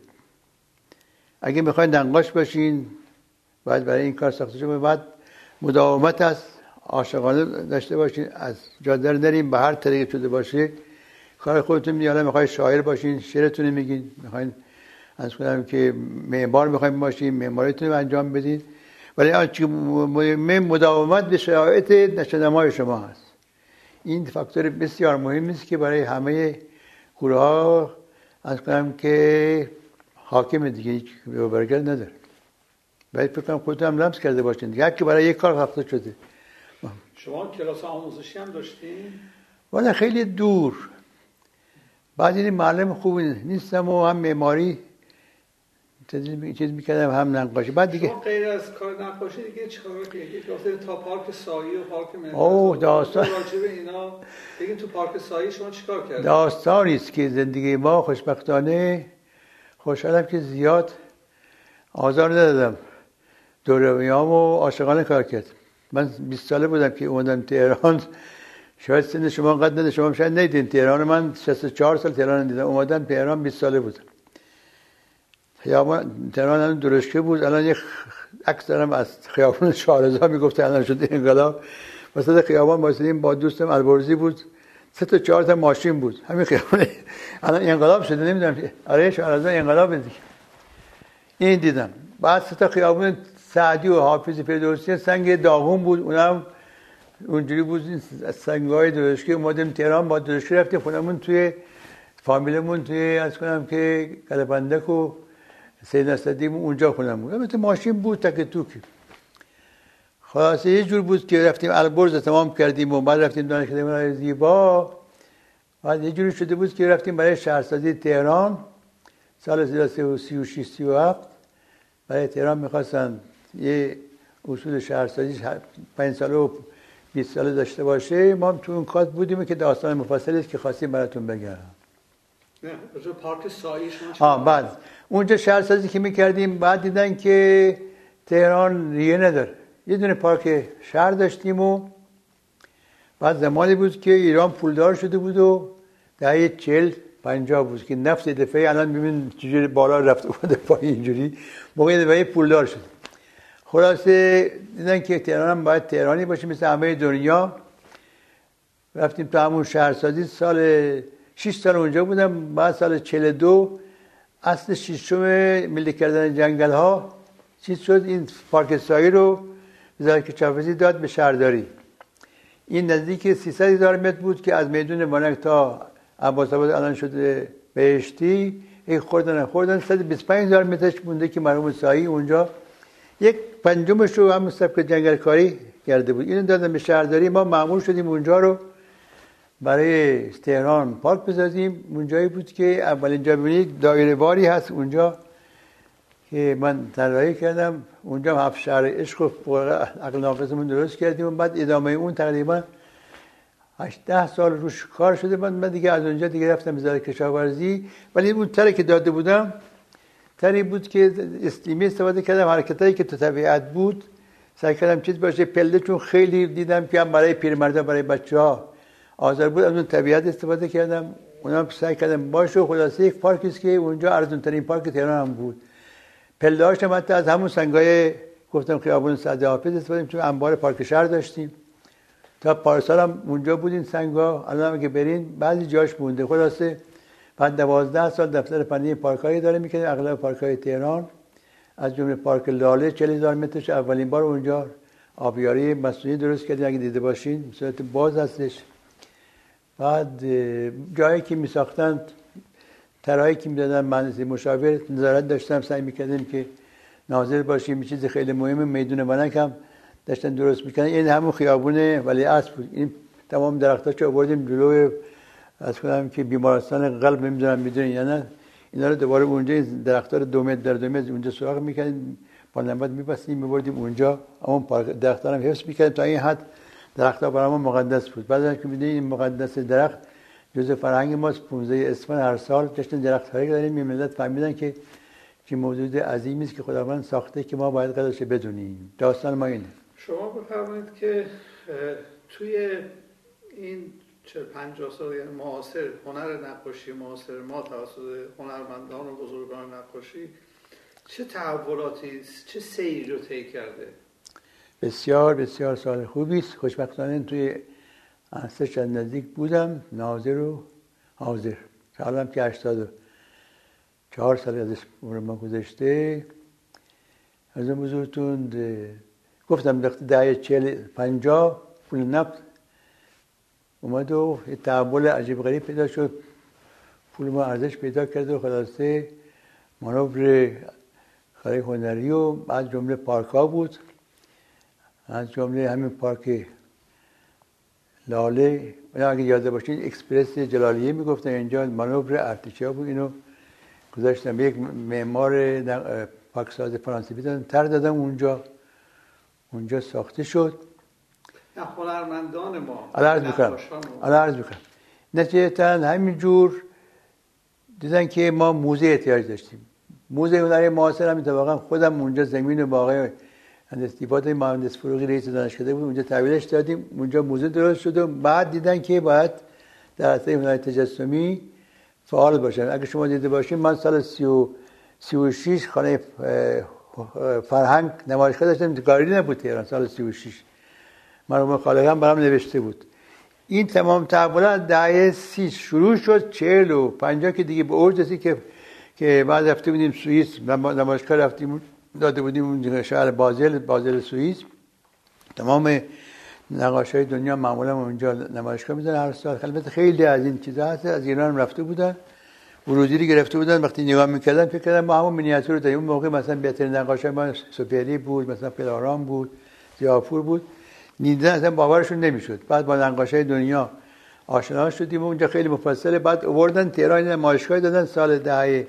اگه میخواید نقاش باشین باید برای این کار ساخته شده، بعد مداومت است، عاشقانه داشته باشین، از جاده نریم به هر طریقی شده باشه کار خودتون میگین. حالا میخواید شاعر باشین شعرتون میگین، میخواین از خودم که معمار میخوایم باشین معماریتون رو انجام بدین، ولی آنچه مداومت به شرایط نشدنمای شما هست. این فاکتور بسیار مهمی است که برای همه گروه ها از کنم که حاکم دیگه هیچ برگرد نداره. باید فکر کنم خودتون هم لمس کرده باشین دیگه، که برای یک کار خفته شده. شما کلاس آموزشی هم داشتین؟ والا خیلی دور، بعد این معلم خوبی نیستم و هم معماری چیز میکردم هم نقاشی. بعد دیگه شما غیر از کار نقاشی دیگه چیکار کردید؟ تا پارک سایی و پارک مهندس. اوه داستان راجع به اینا بگین. تو پارک سایی شما چیکار کردید؟ داستانی است که زندگی ما خوشبختانه خوشحالم که زیاد آزار ندادم. دوره‌میام و عاشقانه کار کردم. من 20 ساله بودم که اومدم تهران. شاید سن شما قد نده، شما شاید ندیدین تهران. من 64 سال تهران دیدم. اومدم تهران 20 ساله بودم. خیابان تهران هم درشکه بود. الان یک عکس دارم از خیابان شاهرضا میگفته الان شده انقلاب. وسط خیابان وایسادیم با دوستم البرزی بود. 3 تا 4 تا ماشین بود. همین خیابان الان انقلاب شده نمیدونم. آره شاهرضا انقلاب دیگه. این دیدم. بعد 3 تا خیابان سعدی و حافظ فردوسی سنگ داغون بود. اونم اونجوری بود. این سنگ‌های درشکه. اومدیم تهران با درشکه رفتیم خونمون توی فامیلمون توی از کنم که قلبندک و سید نصرالدین اونجا خونم بود. البته ماشین بود تک توکی. خلاصه یه جور بود که رفتیم البرز تمام کردیم و بعد رفتیم دانشکده زیبا. بعد یه جوری شده بود که رفتیم برای شهرسازی تهران سال 1336 37 برای تهران می‌خواستن یه اصول شهرسازی 5 ساله و 20 ساله داشته باشه. ما هم تو اون کار بودیم که داستان مفصلی است که خواستیم براتون بگم. نه راجع پارک سایی شما بعد اونجا شهرسازی که می‌کردیم بعد دیدن که تهران ریه نداره. یه دونه پارک شهر داشتیم و بعد زمانی بود که ایران پولدار شده بود و دهه 40 50 بود که نفت دفعه الان ببین چجوری بالا رفت اومده پایین اینجوری موقع دفعه پولدار شد. خلاصه دیدن که تهران هم باید تهرانی باشه مثل همه دنیا. رفتیم تا همون شهرسازی. سال 6 سال اونجا بودم. بعد سال 42 اصل ششم ملی کردن جنگل ها چیز شد. این پارک سایی رو وزارت کشاورزی داد به شهرداری. این نزدیک 300,000 متر بود که از میدون وانک تا عباس‌آباد الان شده بهشتی. خوردن 125,000 مترش مونده که مرحوم سایی اونجا 1/5 رو هم سبک جنگلکاری کرده بود. اینو دادن به شهرداری. ما مأمور شدیم اونجا رو برای تهران پارک بسازیم. اونجایی بود که اولین جا ببینید دایره واری هست اونجا که من طراحی کردم. اونجا 7 شهر عشق و عقل ناقصمون درست کردیم و بعد ادامه اون تقریبا 8-10 سال روش کار شده. من دیگه از اونجا دیگه رفتم وزارت کشاورزی. ولی اون تری که داده بودم تری بود که استیمی استفاده کردم. حرکتایی که تو طبیعت بود سعی کردم چیز باشه پله، چون خیلی دیدم که هم برای پیرمردا برای بچه‌ها آزار بود. از اون طبیعت استفاده کردم. اونم سعی کردم باشه. خلاصه یک پارکی است که اونجا ارزون ترین پارک تهران هم بود. پله‌هاش هم حتی از همون سنگای گفتم خیابون سعد حافظ استفاده چون انبار پارک شهر داشتیم. تا پارسال هم اونجا بود این سنگا. الان هم که برین بعضی جاش مونده. خلاصه بعد 12 سال دفتر فنی پارک‌های داره میکنه. اغلب پارک‌های تهران از جمله پارک لاله 40,000 مترش اولین بار اونجا آبیاری مصنوعی درست کردیم اگه دیده باشین. به صورت باز هستش. بعد جایی که میساختن طرحی که میدادن مهندسی مشاور نظارت داشتم. سعی میکردیم که ناظر باشیم. چیز خیلی مهمه میدون ونک هم داشتن درست میکنن. این همون خیابون ولیعصر بود. این تمام درختاشو آوردیم جلوی از خودم که بیمارستان قلب نمیدونم میدونین یا نه. اینا رو دوباره اونجا این درخت‌ها رو 2 متر در 2 متر اونجا سوراخ میکردیم. با نمبر میبستیم میبردیم اونجا. اون درخت‌ها رو حفظ میکردیم تا این حد درخت‌ها برامون مقدس بود. بعد که میدونید این مقدس درخت جزء فرهنگ ماست. 15 اسفند هر سال جشن درخت‌هایی داریم. ملت فهمیدن که چه موجود عظیمی است که خداوند ساخته که ما باید قدرش بدونیم. داستان ما اینه. شما بفرمایید که توی این 40-50 سال یعنی معاصر هنر نقاشی معاصر ما توسط هنرمندان و بزرگان نقاشی چه تحولاتی چه سیری رو طی کرده؟ بسیار بسیار سال خوبی است. خوشبختانه توی ارتش از نزدیک بودم، ناظر و حاضر. سالم که 84 سال ازش عمر ما گذشته. از اون بزرگتون گفتم دهه 40-50 پول نفت اومد و یه تحول عجیب غریب پیدا شد، پول ما ارزش پیدا کرد و خلاصه مانور خیلی هنری و از جمله پارک ها بود، از جمله همین پارک لاله، اگه یاد باشین اکسپرس جلالیه میگفتن، اینجا مانور ارتشی ها بود. اینو گذاشتم یک معمار پاکساز فرانسوی بیدن تر دادم، اونجا ساخته شد. هنرمندان ما عرض میکنم نتیجتا همینجور دیدن که ما موزه احتیاج داشتیم. موزه هنری معاصر هم اتفاقا خودم اونجا زمین با آقای مهندس فروغی رئیس دانشکده بود، اونجا تحویلش دادیم، اونجا موزه درست شد و بعد دیدن که باید در عرصه هنر تجسمی فعال باشن. اگه شما دیده باشین من سال 36 خانه فرهنگ نمایشگاه داشتم، گالری نبود تهران سال 36. مرحوم خالقم برام نوشته بود. این تمام تحولات دهه 30 شروع شد، 40 و 50 که دیگه به اوج رسید که بعد رفته بودیم سوئیس، نمایشگاه رفتیم داده بودیم اون شهر بازل سوئیس. تمام نقاشای دنیا معمولا اونجا نمایشگاه میذارن هر سال. البته خیلی از این چیزا هست، از ایران رفته بودن، ورودی رو گرفته بودن. وقتی نگاه میکردن فکر کردن ما همون مینیاتور رو داریم. اون موقع مثلا بهترین نقاشای ما سوپری بود، مثلا پلارام بود، ضیاپور بود. دیدن اصلا باورشون نمیشد. بعد با نقاشای دنیا آشنا شدیم، اونجا خیلی مفصل. بعد آوردن تهران نمایشگاه دادن سال دهه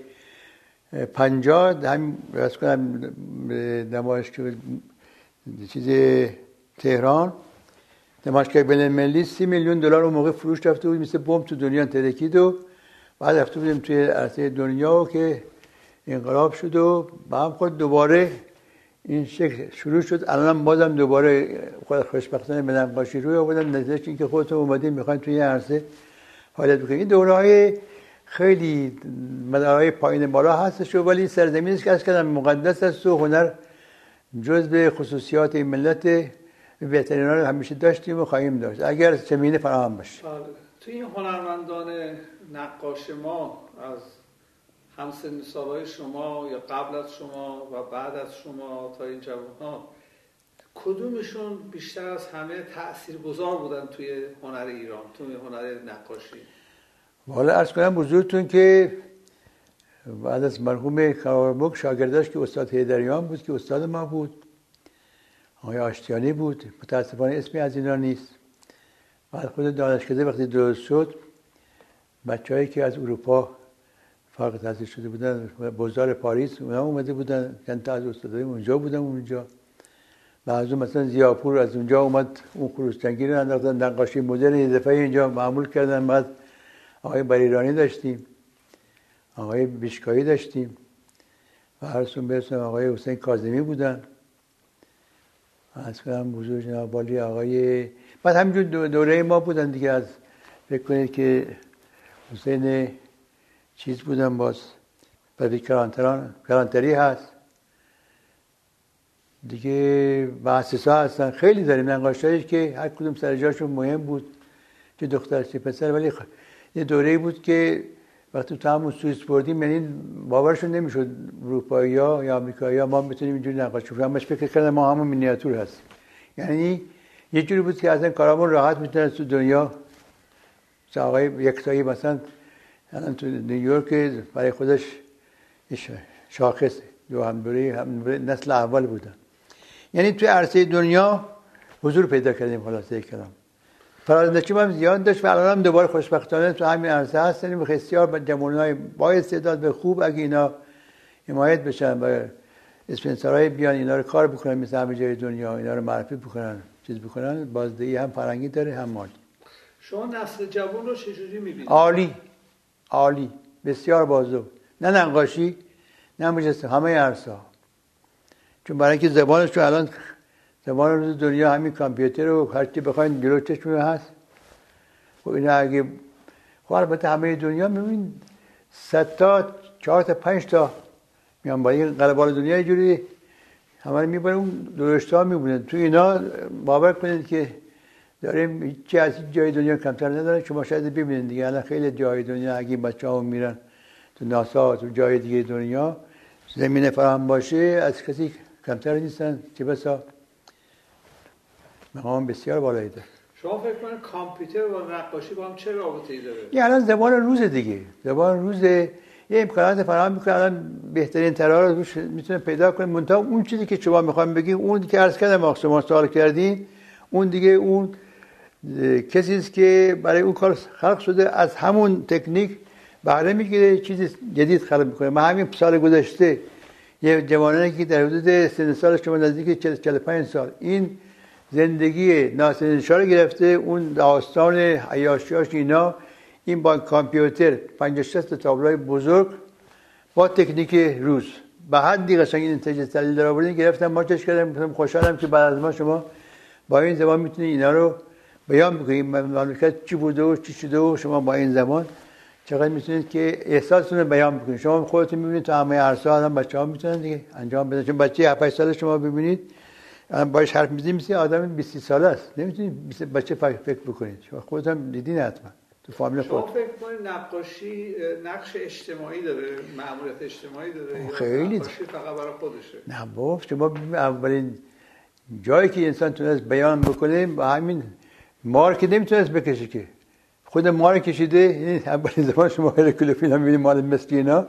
50 همین راست کنم نمایشگاه چیز تهران، نمایشگاه بین‌المللی 30 میلیون دلار اون موقع فروش رفته بود، مثل بمب تو دنیا ترکید. و بعد رفته بودیم توی عرصه دنیا که انقلاب شد و با هم خود دوباره این شکل شروع شد. الان بازم دوباره خوشبختانه به نقاشی روی آوردن، نتیجهش این که خودتون اومدین میخواین توی عرصه فعالیت بکنید. این دوره‌های خیلی مدارهای پایین بالا هستش، ولی سرزمینی است که از کردم مقدس است و هنر جزء خصوصیات این ملت بهترین رو همیشه داشتیم و خواهیم داشت اگر زمینه فراهم باشه. تو این هنرمندان نقاش ما از همسن سالهای شما یا قبل از شما و بعد از شما تا این جوان‌ها کدومشون بیشتر از همه تاثیرگذار بودن توی هنر ایران، توی هنر نقاشی؟ والا عرض کنم بزرگتون که بعد از مرحوم کارامرک شاگرداش که استاد حیدریان بود که استاد ما بود، آقای آشتیانی بود، متاسفانه اسمی از اینا نیست. بعد خود دانشکده وقتی درست شد، بچه‌هایی که از اروپا فارغ التحصیل شده بودن، بازار پاریس اونا اومده بودن، چند تا از استادای اونجا بودن اونجا. بعضی مثلا ضیاپور از اونجا اومد، اون خروس‌جنگی رو انداختن، نقاشی مدرن یه دفعه اینجا معمول کردن. بعد آقای بریرانی داشتیم، آقای بیشکایی داشتیم و هرسون برسون آقای حسین کاظمی بودن. از کنم بزرگ جناب والی آقای، بعد همینجور دوره ما بودن دیگه. از فکر کنید که حسین چیز بودن، باز پرویز کلانتری هست دیگه، مؤسسا هستن خیلی داریم نقاشایی که هر کدوم سر جاشون مهم بود، چه دختر چه پسر. ولی یه دوره‌ای بود که وقتی تو همون سوئیس بردیم، یعنی باورشون نمیشد اروپایی‌ها یا آمریکایی‌ها ما میتونیم اینجوری نقاشی کنیم. همش فکر کردن ما همون مینیاتور هستیم. یعنی یه جوری بود که اصلا کارامون راحت میتونه تو دنیا آقای یکتایی مثلا الان تو نیویورک برای خودش شاخص دو همدوره نسل اول بودن. یعنی توی عرصه دنیا حضور پیدا کردیم. خلاصه کلام فرازندگی هم زیاد داشت و الان هم دوباره خوشبختانه تو همین عرصه هستیم. بسیار جوانای با استعداد به خوب اگه اینا حمایت بشن و اسپانسرای بیان اینا رو کار بکنن، مثل همه جای دنیا اینا رو معرفی بکنن، چیز بکنن، بازدهی هم فرهنگی داره هم مالی. شما نسل جوان رو چجوری می‌بینید؟ عالی بسیار بازو، نه نقاشی نه مجسمه، همه عرصه. چون برای اینکه زبانش رو الان زبان روز دنیا همین کامپیوتر و هر چی بخواید جلو چشم هست. خب اینا اگه خب البته همه دنیا میبین 100 تا 4 تا 5 تا میان با این قلبال دنیا یه جوری همه میبره اون درشت‌ها میبونه. تو اینا باور کنید که داریم چی از جای دنیا کمتر نداره. شما شاید ببینید دیگه الان خیلی جای دنیا اگه بچه‌ها میرن تو ناسا تو جای دیگه دنیا زمین فراهم باشه از کسی کمتر نیستن، چه بسا مقام بسیار بالایی داره. شما فکر کنید کامپیوتر و نقاشی با هم چه رابطه‌ای داره؟ یه الان زبان روز دیگه، زبان روز یه امکانات فراهم میکنه. الان بهترین طرح رو میتونه پیدا کنه. منتها اون چیزی که شما میخوام بگید، اون که عرض کردم شما سوال کردین، اون دیگه اون کسی است که برای اون کار خلق شده، از همون تکنیک بهره میگیره، چیزی جدید خلق میکنه. من همین سال گذشته یه جوانانی که در حدود سن سال شما نزدیک 45 سال این زندگی ناصرالدین شاه رو گرفته، اون داستان عیاشیاش اینا، این با کامپیوتر 50-60 تابلوی بزرگ با تکنیک روز به حدی قشنگ این نتیجه تحلیل در آوردین گرفتم. ما چش کردم، خوشحالم که بعد از ما شما با این زبان میتونید اینا رو بیان بکنید مملکت چی بوده و چی شده و شما با این زبان چقدر میتونید که احساستون رو بیان بکنید. شما خودتون میبینید تو همه عرصه آدم بچه‌ها میتونن دیگه انجام بدن. چون بچه 7-8 ساله شما ببینید باش حرف میزنید مثل آدم 20 ساله است، نمیتونید بچه فکر بکنید. شما خودتون دیدین حتما تو فامیل خود. شما فکر کنید نقاشی نقش اجتماعی داره، مأموریت اجتماعی داره؟ خیلی نقاشی فقط برای خودشه؟ نه بابا، شما ببینید اولین جایی که انسان تونست بیان بکنه با همین مار که نمیتونست بکشه، که خود مار کشیده. این اولین زمان شما هرکولوفیل هم میبینید مال مثل اینا،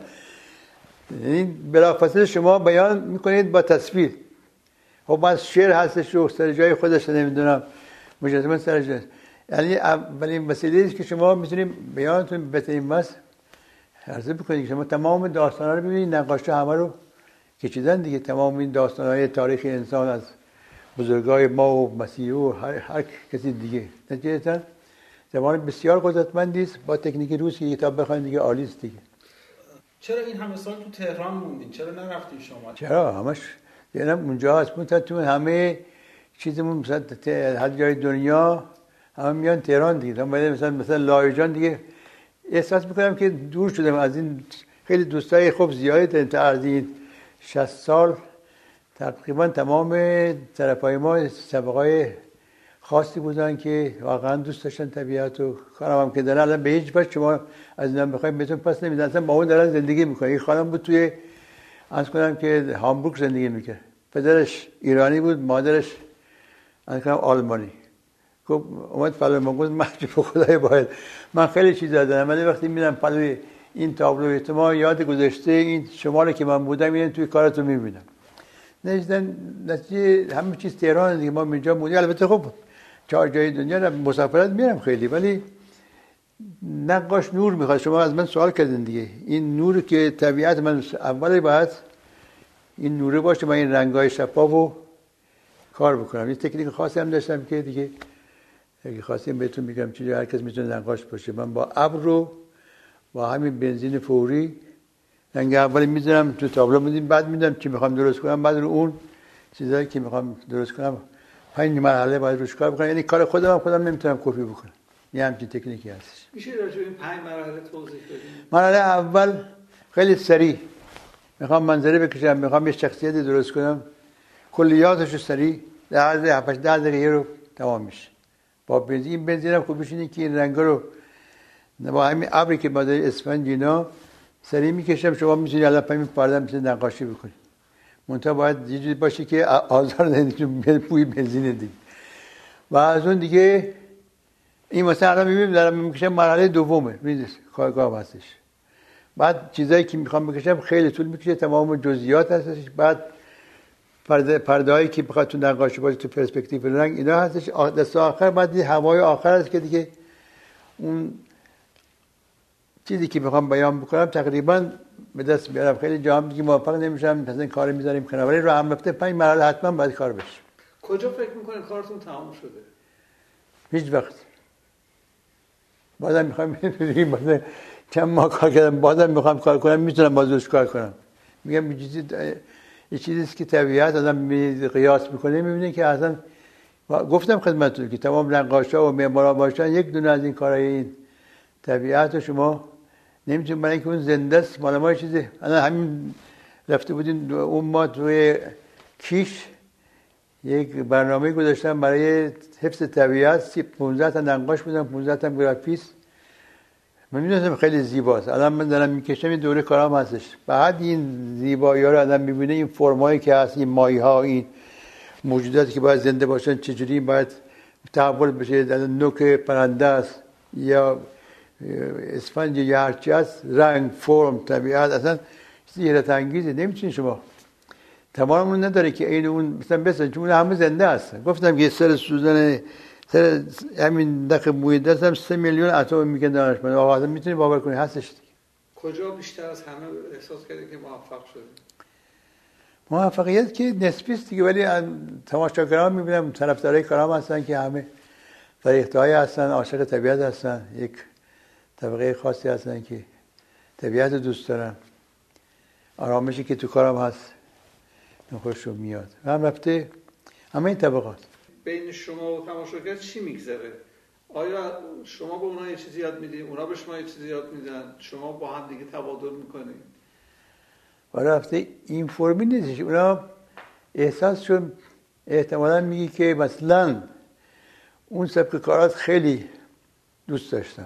این بلافاصله شما بیان میکنید با تصویر. خب از شعر هستش و سر جای خودش نمیدونم مجسمه سر جای، یعنی اولین وسیله است که شما میتونید بیانتون بهترین واسه عرضه بکنید. شما تمام داستانا رو ببینید، نقاشا همه رو کشیدن دیگه، تمام این داستان‌های تاریخ انسان از بزرگای ما و مسیح و هر کسی دیگه. نتیجتاً زبان بسیار قدرتمندی است. با تکنیک روز که کتاب بخواید دیگه عالی است دیگه. چرا این همه سال تو تهران موندین؟ چرا نرفتین شما؟ چرا همش دیدم اونجا هست. تو همه چیزمون مثلا هر جای دنیا همه میان تهران دیگه. مثلا لایجان دیگه احساس میکنم که دور شدم از این. خیلی دوستای خوب زیاده تا از این 60 سال تقریبا تمام طرفای ما سابقه‌های خاصی بودن که واقعا دوست داشتن طبیعت و کارم هم که دارن. الان به هیچ وجه شما از اینا بخواید بهتون پس نمیدن. اصلا با اون دارن زندگی میکنن. این خانم بود توی از کنم که هامبورگ زندگی میکرد، پدرش ایرانی بود، مادرش از کنم آلمانی. خب اومد پلوی ما گفت محجوب خدای باید من خیلی چیزا دارم، ولی وقتی میرم پلوی این تابلو اجتماع یاد گذشته این شمالی که من بودم این توی کارتو میبینم. نتیجه همه چیز تهران دیگه. ما اینجا مونیم. البته خب 4 جای دنیا مسافرت میرم خیلی، ولی نقاش نور میخواد. شما از من سوال کردین دیگه، این نور که طبیعت من اولی باید این نوره باشه، من این رنگای شفافو کار بکنم. این تکنیک خاصی هم داشتم که دیگه اگه خواستیم بهتون میگم چیزی هر کس میتونه نقاش باشه. من با ابر رو با همین بنزین فوری رنگ اولی میذارم تو تابلو، بعد میدونم چی میخوام درست کنم، بعد رو اون چیزایی که میخوام درست کنم 5 مرحله باید روش کار بکنم. یعنی کار خودم نمیتونم کپی بکنم. یه همچین تکنیکی هستش. میشه راجع به این 5 مرحله توضیح بدید؟ مرحله اول خیلی سریع میخوام منظره بکشم، میخوام یه شخصیتی درست کنم، کلیاتش سریع در 7-10 دقیقه رو تمام میشه. با بنزین هم خوبیش اینه که این رنگا رو با همین ابری که با اسفنج اینا سریع میکشم. شما میتونید الان پایین پردم میشه نقاشی بکنید. منتها باید یه جوری باشه که آزار ندید، بوی بنزین دیگه. و از اون دیگه این مثلا الان میبینیم دارم میکشم مرحله دومه، میدونید کارگاه هستش. بعد چیزایی که میخوام بکشم خیلی طول میکشه، تمام جزئیات هستش. بعد پرده‌هایی که بخواد تو نقاشی باشه تو پرسپکتیو رنگ اینا هستش. دست آخر بعد هوای آخر است که دیگه اون چیزی که میخوام بیان بکنم تقریبا به دست میارم. خیلی جا هم دیگه موفق نمیشم، مثلا کار میذاریم کنار، ولی رو هم رفته 5 مرحله حتما باید کار بشه. کجا فکر میکنید کارتون تمام شده؟ هیچ وقت. بازم میخوام ببینیم مثلا چند ماه کار کردم، بازم میخوام کار کنم، میتونم بازش کار کنم. میگم یه چیزی که طبیعت آدم قیاس میکنه میبینه که اصلا گفتم خدمتتون که تمام نقاشا و معمارا باشن یک دونه از این کارهای این طبیعت شما نمیتونید، برای اینکه اون زنده است. مال ما چیزی الان همین رفته بودین اون ما توی کیش یک برنامه گذاشتم برای حفظ طبیعت، 15 تا نقاش بودن، 15 تا گرافیست. من می‌دونم خیلی زیباست. الان من دارم میکشم این دوره کارام هستش. بعد این زیبایی‌ها رو آدم می‌بینه، این فرمایی که هست، این ماهی‌ها، این موجوداتی که باید زنده باشن چجوری باید تحول بشه، در نوک پرنده است یا اسفنج یا هرچی هست، رنگ، فرم، طبیعت، اصلا چیزی حیرت انگیزه. نمی‌تونید شما تمامون نداره که این اون مثلا بسن، چون همه زنده هستن. گفتم که سر سوزن سر همین دق موی دستم 3 میلیون اتم میگن دانشمند. آقا آدم میتونی باور کنی هستش دیگه. کجا بیشتر از همه احساس کردی که موفق شدی؟ موفقیت که نسبی است دیگه، ولی تماشاگران میبینم طرفدارای کارام هستن که همه فرهیخته‌های هستن، عاشق طبیعت هستن، یک طبقه خاصی هستن که طبیعت دوست دارن، آرامشی که تو کارم هست خوشم میاد. هم رفته همه این طبقات. بین شما و تماشاگر چی میگذره؟ آیا شما به اونا یه چیزی یاد میدید، اونا به شما یه چیزی یاد میدن، شما با هم دیگه تبادل میکنید؟ و رفته این فرمی نیستش. اونا احساسشون احتمالاً میگی که مثلا اون سبک کارات خیلی دوست داشتم.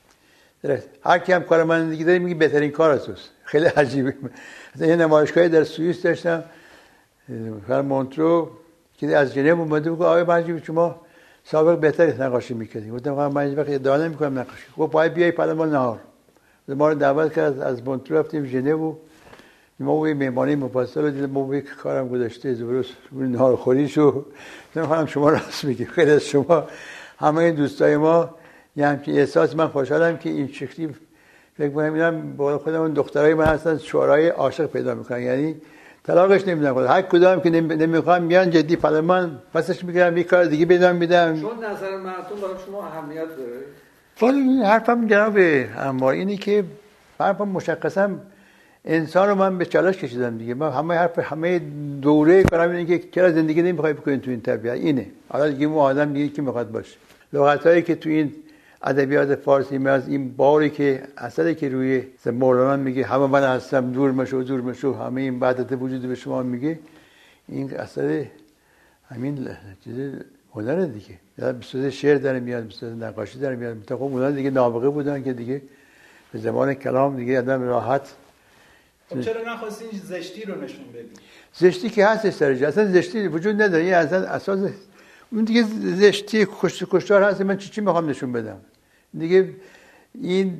هر کی هم کار من دیگه داره میگه بهترین کار توست. خیلی عجیبه. مثلا یه نمایشگاهی در سوئیس داشتم، در مونترو، که از ژنو اومده بود. آقای منجی شما سابق بهتری نقاشی می‌کردید. گفتم من هیچ وقت ادعا نمی‌کنم نقاشی. گفت باید بیای پلمان نهار. ما رو دعوت کرد، از مونترو رفتیم ژنو. ما یه مهمانی مفصل دیدم، ما یک کارم گذاشته درست نهار خوریشو. گفتم شما راست میگی. خیلی از شما همه این دوستای ما یه همچین احساس. من خوشحالم که این شکلی فکر کنم اینا با خودم اون دخترای من هستن شعرهای عاشق پیدا میکنن، یعنی طلاقش نمیدن. هر کدام که نمیخوام میان جدی پلمان پسش میگیرم، یک کار دیگه پیدا میدم. چون نظر مردم برای شما اهمیت داره. ولی حرفم جناب انوار اینی که حرفم مشخصا انسان رو من به چالش کشیدم دیگه. من همه دوره کارم اینه که چرا زندگی نمیخوای بکنین تو این طبیعت. اینه حالا دیگه اون آدم دیگه کی میخواد باشه. لغتایی که تو این ادبیات فارسی از این باری که اثری که روی مولانا میگه همه من هستم دور مشو همه این وحدت وجود به شما میگه، این اثر همین چیز هنره دیگه. یا بسیار شعر در میاد، بسیار نقاشی در میاد. خب اونا دیگه نابغه بودن که دیگه به زمان کلام دیگه آدم راحت. خب چرا نخواستین زشتی رو نشون بدید؟ زشتی که هستش سرش، اصلا زشتی وجود نداره. این اصلا اساس اون دیگه زشتی کشتار هست. من چی میخوام نشون بدم دیگه؟ این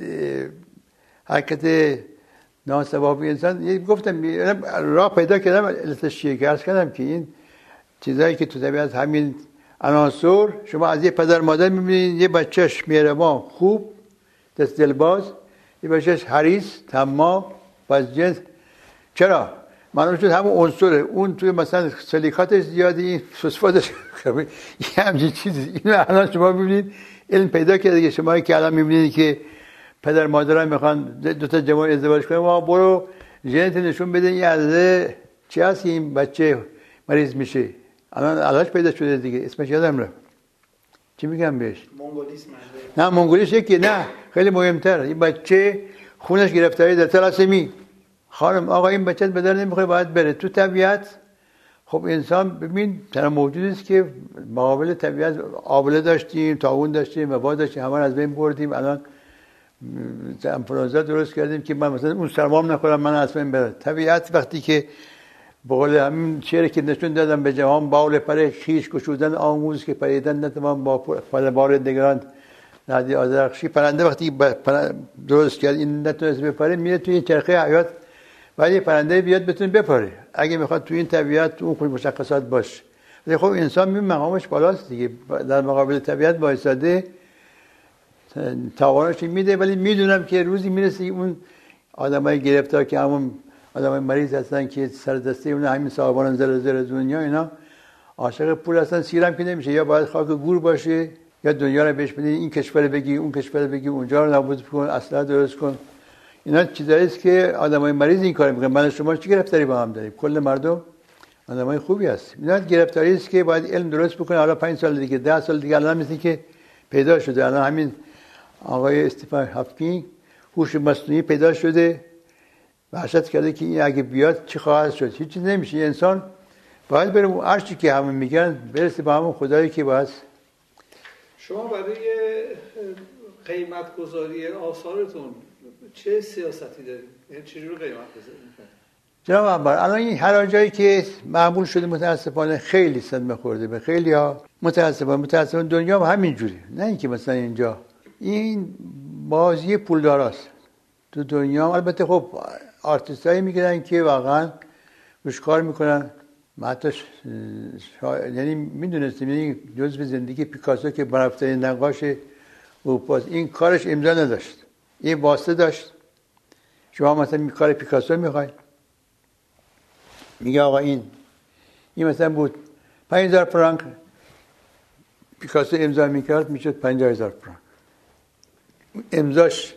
حرکت ناسوابی انسان، گفتم راه پیدا کردم علتش چیه که عرض کردم که این چیزایی که تو طبیعت همین عناصر، شما از یه پدر مادر میبینید یه بچهش مهربان خوب دست دلباز، یه بچهش حریص طماع باز جنس. چرا؟ معلوم شد همون عنصره. اون توی مثلا سلیکاتش زیادی، این فسفاتش یه همچین چیزی. اینو الان شما ببینید علم پیدا کرده که شما که الان میبینید که پدر مادرها میخوان دو تا جوان ازدواج کنن، ما برو ژنت نشون بده این عدد چی هست که این بچه مریض میشه. الان علاج پیدا شده دیگه، اسمش یادم رفت. چی میگم بهش؟ مونگولیسم. نه مونگولیسم که نه، خیلی مهمتر. این بچه خونش گرفتاری در تلاسمی. خانم آقا این بچه به در نمیخوره، باید بره تو طبیعت. خب انسان ببین تنها موجودی است که مقابل طبیعت آبله داشتیم، طاعون داشتیم، وبا داشتیم، همه از بین بردیم. الان انفلانزا درست کردیم که من مثلا اون سرمام نخورم، من از بین برم. طبیعت وقتی که به قول همین شعری که نشون دادم به جهان باول پر خیش گشودن آموز که پریدن نتوان با پربار دگران نادی آذرخشی. پرنده وقتی درست کرد این نتونست بپره، میره توی این چرخه حیات، ولی پرنده بیاد بتونه بپره اگه میخواد تو این طبیعت تو اون مشخصات باشه. ولی خب انسان می مقامش بالاست دیگه، در مقابل طبیعت وایساده، توانش میده. ولی میدونم که روزی میرسه اون آدمای گرفتار که همون آدمای مریض هستن که سر دسته اون همین صاحبان زلزله دنیا اینا عاشق پول هستن، سیرم که نمیشه. یا باید خاک گور باشه یا دنیا رو بهش بدی، این کشور بگی اون کشور بگی، اونجا رو نابود کن، اصلاح درست کن. اینا چیزایی است که آدمای مریض این کارو میکنن. من شما چی گرفتاری با هم داریم؟ کل مردم آدمای خوبی هست. اینا گرفتاری است که باید علم درست بکنه. حالا 5 سال دیگه 10 سال دیگه الان مثل که پیدا شده. الان همین آقای استیفن هاکینگ هوش مصنوعی پیدا شده، وحشت کرده که این اگه بیاد چی خواهد شد. هیچ چیز نمیشه. انسان باید بریم اون عرشی که همه میگن برسه به همون خدایی که باید. شما برای قیمت گذاری آثارتون چه سیاستی دارید؟ یعنی چجوری قیمت گذاری میکنید؟ جناب انبار، الان این هر جایی که معمول شده متاسفانه خیلی صدمه خورده به خیلی ها. متاسفانه دنیا هم همین جوری، نه اینکه مثلا اینجا این بازی پولداراست تو دنیا. البته خب آرتیستایی میگیرن که واقعا روش کار میکنن. حتی یعنی میدونستیم یعنی جزء زندگی پیکاسو که برفترین نقاش اروپاست، این کارش امضا نداشت، این واسطه داشت. شما مثلا کار پیکاسو میخواید، میگه آقا این مثلا بود 5000 فرانک، پیکاسو امضا میکرد میشد 50000 فرانک امضاش.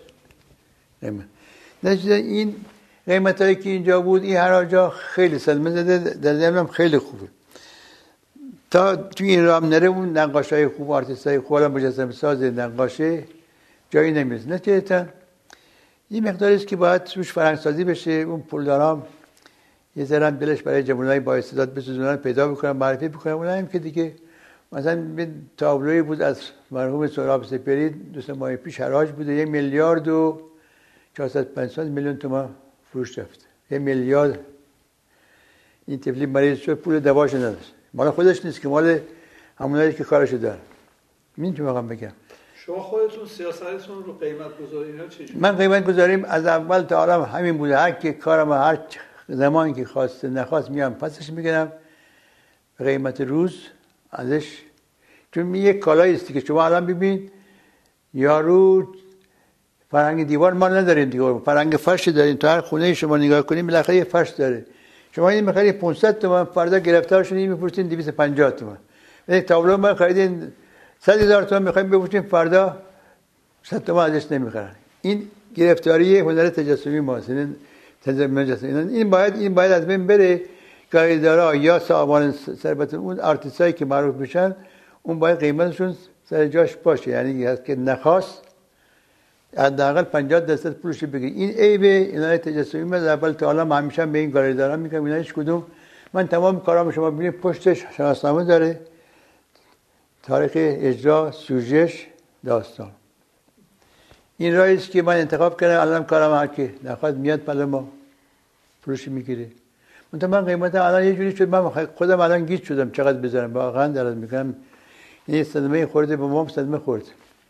نتیجه این قیمتایی که اینجا بود این هر جا خیلی صدمه زده، در ضمن خیلی خوبه. تا توی این راه نره اون نقاشای خوب، آرتیستای خوب، مجسمه ساز نقاشه جایی نمیرسه. نتیجه این مقداری است که باید روش فرهنگسازی بشه. اون پولدارام یه ذره دلش برای جوانای با استعداد بسوزونن، پیدا بکنن، معرفی بکنن. اونم که دیگه مثلا تابلویی بود از مرحوم سهراب سپری 2 ماه پیش حراج بوده 1,450,000,000 تومان فروش رفته. 1 میلیارد. این طفلی مریض شد پول دواش نداشت. مال خودش نیست که مال همونایی که کارشو داره. من چه میخوام بگم؟ شما خودتون سیاستتون رو قیمت گذاری اینا چجوری؟ من قیمت گذاریم از اول تا الان همین بوده. هر کی کارم هر زمانی که خواسته نخواست میام پسش میگیرم به قیمت روز ازش. چون یک کالایی است که شما الان ببین یارو فرنگ دیوار ما نداریم دیگه، فرنگ فرش داریم. تو هر خونه شما نگاه کنیم بالاخره یه فرش داره. شما این می‌خرید 500 تومان، فردا گرفتار شدین می‌فروشین 250 تومان. یک تابلو ما خریدین 100,000 تومان می‌خوایم بفروشیم، فردا 100 تومان ازش نمی‌خرن. این گرفتاری هنر تجسمی ماست. این باید از بین بره. کاریدارا یا صاحبان ثروت اون آرتیستایی که معروف بشن اون باید قیمتشون سر جاش باشه. یعنی هست که نخواست حداقل 50% پولش بگیری. این عیبه اینا تجسمی. من اول تا حالا همیشه به این کاریدارا میگم اینا هیچ کدوم. من تمام کارام شما ببینید پشتش شناسنامه داره، تاریخ اجرا، سوژهش، داستان. این راهی است که من انتخاب کردم. الان کارم هر کی نخواد میاد بالا ما فروش میگیره. من قیمت الان یه جوری شد من خودم الان گیج شدم چقدر بذارم. واقعا درست میگم این صدمه خورده به ما، صدمه خورد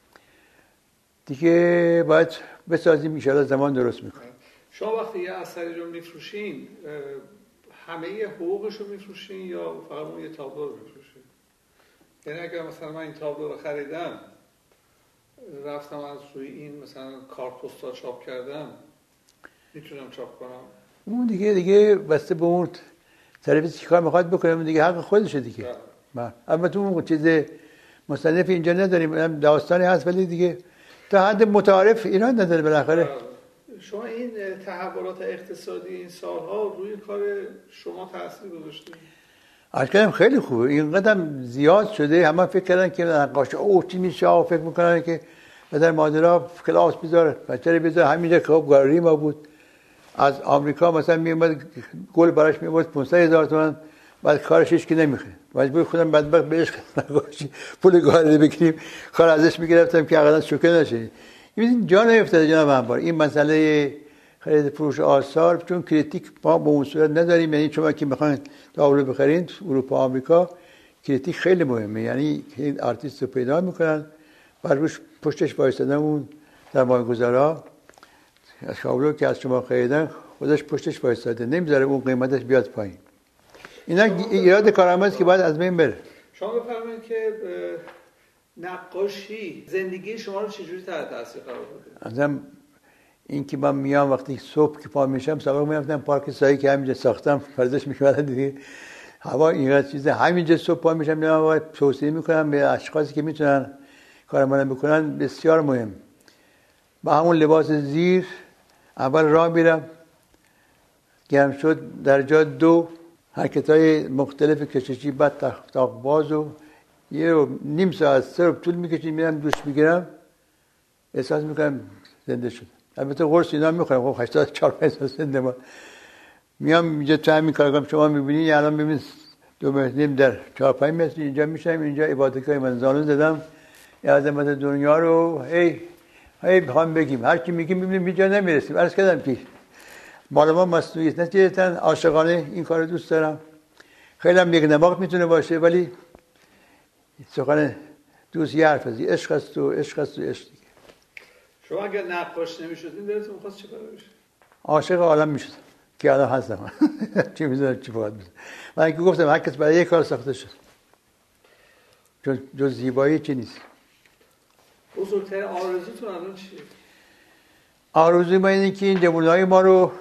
دیگه. باید بسازیم ان شاءالله زمان درست میکنه. شما وقتی یه اثری رو میفروشین همه حقوقش رو میفروشین یا فقط اون یه تابلو رو میفروشین؟ یعنی اگر مثلا من این تابلو رو خریدم رفتم از روی این مثلا کارت پستال چاپ کردم میتونم چاپ کنم؟ اون دیگه بسته به اون طرفی چی کار میخواد بکنه دیگه، حق خودشه دیگه. البته اون چیز مصنف اینجا نداریم، داستانی هست ولی دیگه تا حد متعارف ایران نداره بالاخره. شما این تحولات اقتصادی این سالها روی کار شما تاثیر گذاشته؟ اصلا خیلی خوبه. این قدم زیاد شده. همه فکر کردن که نقاش چی میشه، فکر میکنن که پدر مادرها کلاس بذار بچه رو بذار همینجا که خب گالری ما بود. از آمریکا مثلا میومد گل براش میومد 500,000 تومان، بعد کارش هیچ کی نمیخره. مجبور خودم بدبخت بهش نقاشی پول گالری بگیریم، کار ازش میگرفتم که اقلا شوکه نشه. این جا نیفتاده جناب انبار. این مسئله خرید فروش آثار چون کریتیک ما به اون صورت نداریم. یعنی شما که میخواین تابلو بخرید اروپا آمریکا کریتیک خیلی مهمه. یعنی این آرتیست رو پیدا میکنن و روش پشتش وایسادن اون سرمایه‌گذارا از تابلو که از شما خریدن خودش پشتش وایساده، نمیذاره اون قیمتش بیاد پایین. اینا ایراد کارآمدی که باید از بین بره. شما بفرمایید که نقاشی زندگی شما رو چجوری تحت تاثیر قرار بده؟ ازم این که من میام وقتی صبح که پا میشم سابق میرفتم پارک سایی که همینجا ساختم فرداش میشم دیگه هوا اینقدر چیزه. همینجا صبح پا میشم میام توصیه میکنم به اشخاصی که میتونن کار منو بکنن بسیار مهم. با همون لباس زیر اول راه میرم، گرم شد درجه 2 حرکت‌های مختلف کششی، بعد تاق باز و یه نیم ساعت سر طول میکشیم میرم دوش میگیرم، احساس میکنم زنده شد. البته قرص اینا میخورم، خب 84 سال سنده ما. میام اینجا تو همین کارگاه شما میبینید الان ببینید 2 متر نیم در 4-5 متر اینجا میشم. اینجا عبادتگاه من زانو زدم. عظمت دنیا رو هی بخوام بگیم، هر کی میگیم ببینیم اینجا نمیرسیم. عرض کردم که مال ما مصنوعی است، نتیجتاً عاشقانه این کارو دوست دارم. خیلی هم یک نواخت میتونه باشه، ولی سخن دوست یه حرف هستی، عشق است و عشق است و عشق دیگه. شما اگر نقاش نمیشدین دلتون می‌خواست چه کار بشه؟ عاشق عالم میشدم که الان هستم. چی میدونم چی باید بشه. من که گفتم هر کس برای یک کار ساخته شد، چون جز زیبایی چی نیست. بزرگترین آرزوتون الان چیه؟ آرزوی ما اینه که این جوانای ما رو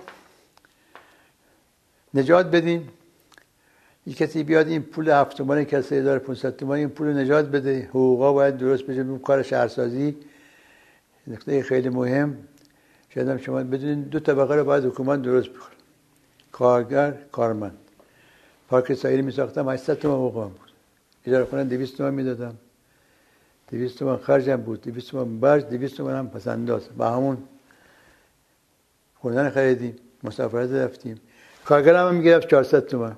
نجات بدین. یک کسی بیاد این پول 7 تومانی که 3500 تومانی این پول رو نجات بده. حقوقا باید درست بشه. اون کار شهرسازی نکته خیلی مهم. شاید هم شما بدونین 2 طبقه رو باید حکومت درست بکنه. کارگر، کارمند. پارک ساحلی می‌ساختم 800 تومان حقوقم بود. اجاره خونه 200 تومان میدادم. 200 تومان خرجم بود. 200 تومان برج، 200 تومان هم پس‌انداز. با همون خوردن خریدیم، مسافرت رفتیم. کارگرم هم میگرفت 400 تومان.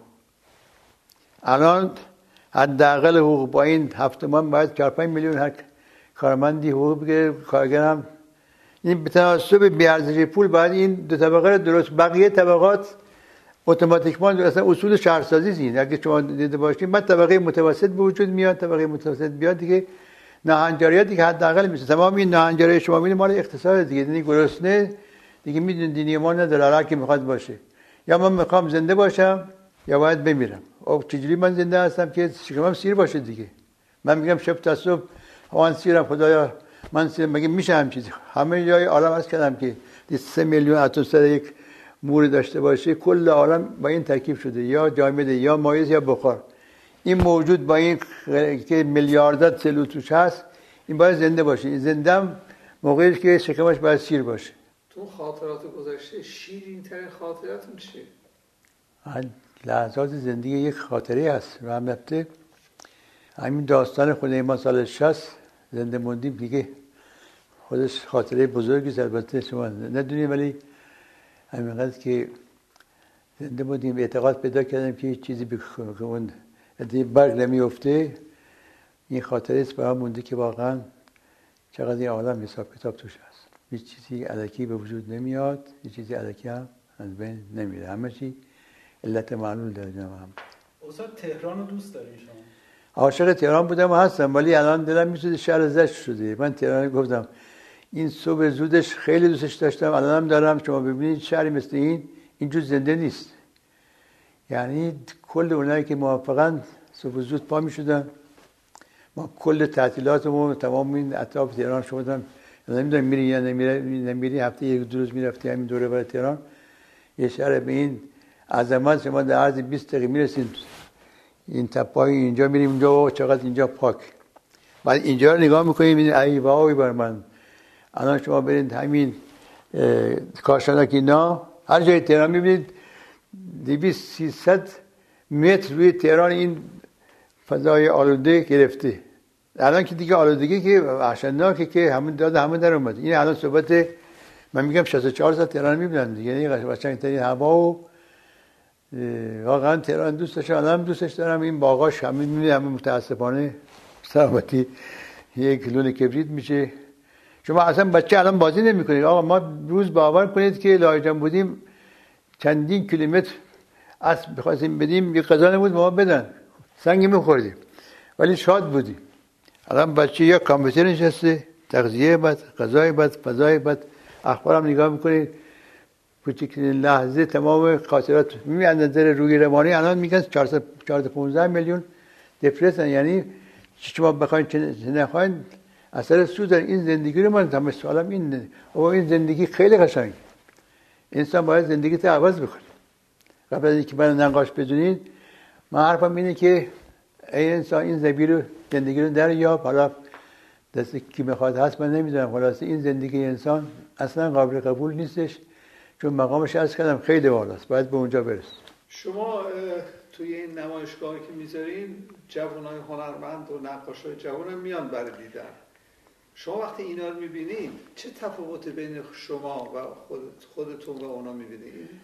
الان حداقل حقوق با این 7 تومان باید 4-5 میلیون هر کارمندی حقوق بگیره. کارگرم این به تناسب بی‌ارزشی پول باید این 2 طبقه رو درست، بقیه طبقات اتوماتیکمان اصلا اصول شهرسازی است. اگه شما دیده باشید بعد طبقه متوسط به وجود میاد. طبقه متوسط بیاد دیگه ناهنجاریاتی که حداقل میشه. تمام این ناهنجاری شما میبینید مال اقتصاد دیگه. یعنی گرسنه دیگه میدونید دینی ما نداره، هر کی میخواد باشه. یا من میخوام زنده باشم یا باید بمیرم. او چجوری من زنده هستم که شکمم سیر باشه دیگه. من میگم شب تا صبح من سیرم، خدایا من سیرم. مگه میشه هم چیزی؟ همه جای عالم هست کردم که 3 میلیون اتم سر یک مور داشته باشه. کل عالم با این ترکیب شده، یا جامده یا مایع یا بخار. این موجود با این که میلیاردها سلول توش هست، این باید زنده باشه. این زنده هم موقعی که شکمش باید سیر باشه. تو خاطرات گذشته شیرین ترین خاطراتون چیه؟ لحظات زندگی یک خاطره هست. و البته همین داستان خود ما سال 60 زنده موندیم دیگه خودش خاطره بزرگی است. البته شما ندونید، ولی همینقدر که زنده بودیم اعتقاد پیدا کردیم که چیزی به اون برگ نمیفته. این خاطره است برام مونده که واقعا چقدر این عالم حساب کتاب توش هست. هیچ چیزی الکی به وجود نمیاد، هیچ چیزی الکی هم از بین نمیره. همه چی علت معلول داره. هم استاد تهران رو دوست دارین شما؟ عاشق تهران بودم و هستم، ولی الان دلم میسوزه شهر زشت شده. من تهران گفتم این صبح زودش خیلی دوستش داشتم، الانم دارم. شما ببینید شهری مثل اینجور زنده نیست. یعنی کل اونایی که موفقاً صبح زود پا میشدن، ما کل تعطیلاتمون تمام این اطراف تهران شدم. نمیدونم میری یا نمیری. هفته 1-2 روز میرفتی همین دوره برای تهران. یه شهر به این عظمت شما در عرض 20 دقیقه میرسید. این تپه‌های اینجا میریم اونجا، چقدر اینجا پاک. بعد اینجا رو نگاه میکنیم میبینید ای وای بر من. الان شما برید همین کاشانک اینا، هر جای تهران میبینید 200-300 متر روی تهران این فضای آلوده گرفته. الان که دیگه آلودگی که وحشتناکه که همون در اومد. این الان صحبت من میگم 64 ساعت تهران میبینم دیگه. یعنی قشنگ‌ترین هوا و واقعا تهران دوست داشتم، الان دوستش دارم. این باغاش همه میبینید، همه متاسفانه سلامتی یک لون کبریت میشه. شما اصلا بچه الان بازی نمیکنید. آقا ما روز باور کنید که لاهیجان بودیم چندین کیلومتر اسب بخواستیم بدیم، یه غذا نبود ما بدن، سنگ میخوردیم ولی شاد بودیم. الان بچه یا کامپیوتر نشسته، تغذیه بد، غذای بد، فضای بد، اخبارم نگاه میکنید کوچکترین لحظه تمام خاطرات میبینید. از نظر روی روانی الان میگن 415 میلیون دپرسن. یعنی شما بخواید چه نخواید اثر سود این زندگی رو من تمام سوالم این این زندگی خیلی قشنگه. انسان باید زندگی رو عوض بکنه. قبل از اینکه من نقاش بدونید، من حرفم اینه که ای انسان این زندگی رو دریاب. حالا دست کی میخواد هست من نمیدونم. خلاصه این زندگی انسان اصلا قابل قبول نیستش، چون مقامش عرض کردم خیلی بالاست، باید به اونجا برسید. شما توی این نمایشگاهی که میذارین جوانای هنرمند و نقاشای جوان هم میان برای دیدن. شما وقتی اینا رو میبینید چه تفاوتی بین شما و خودتون و اونا میبینید؟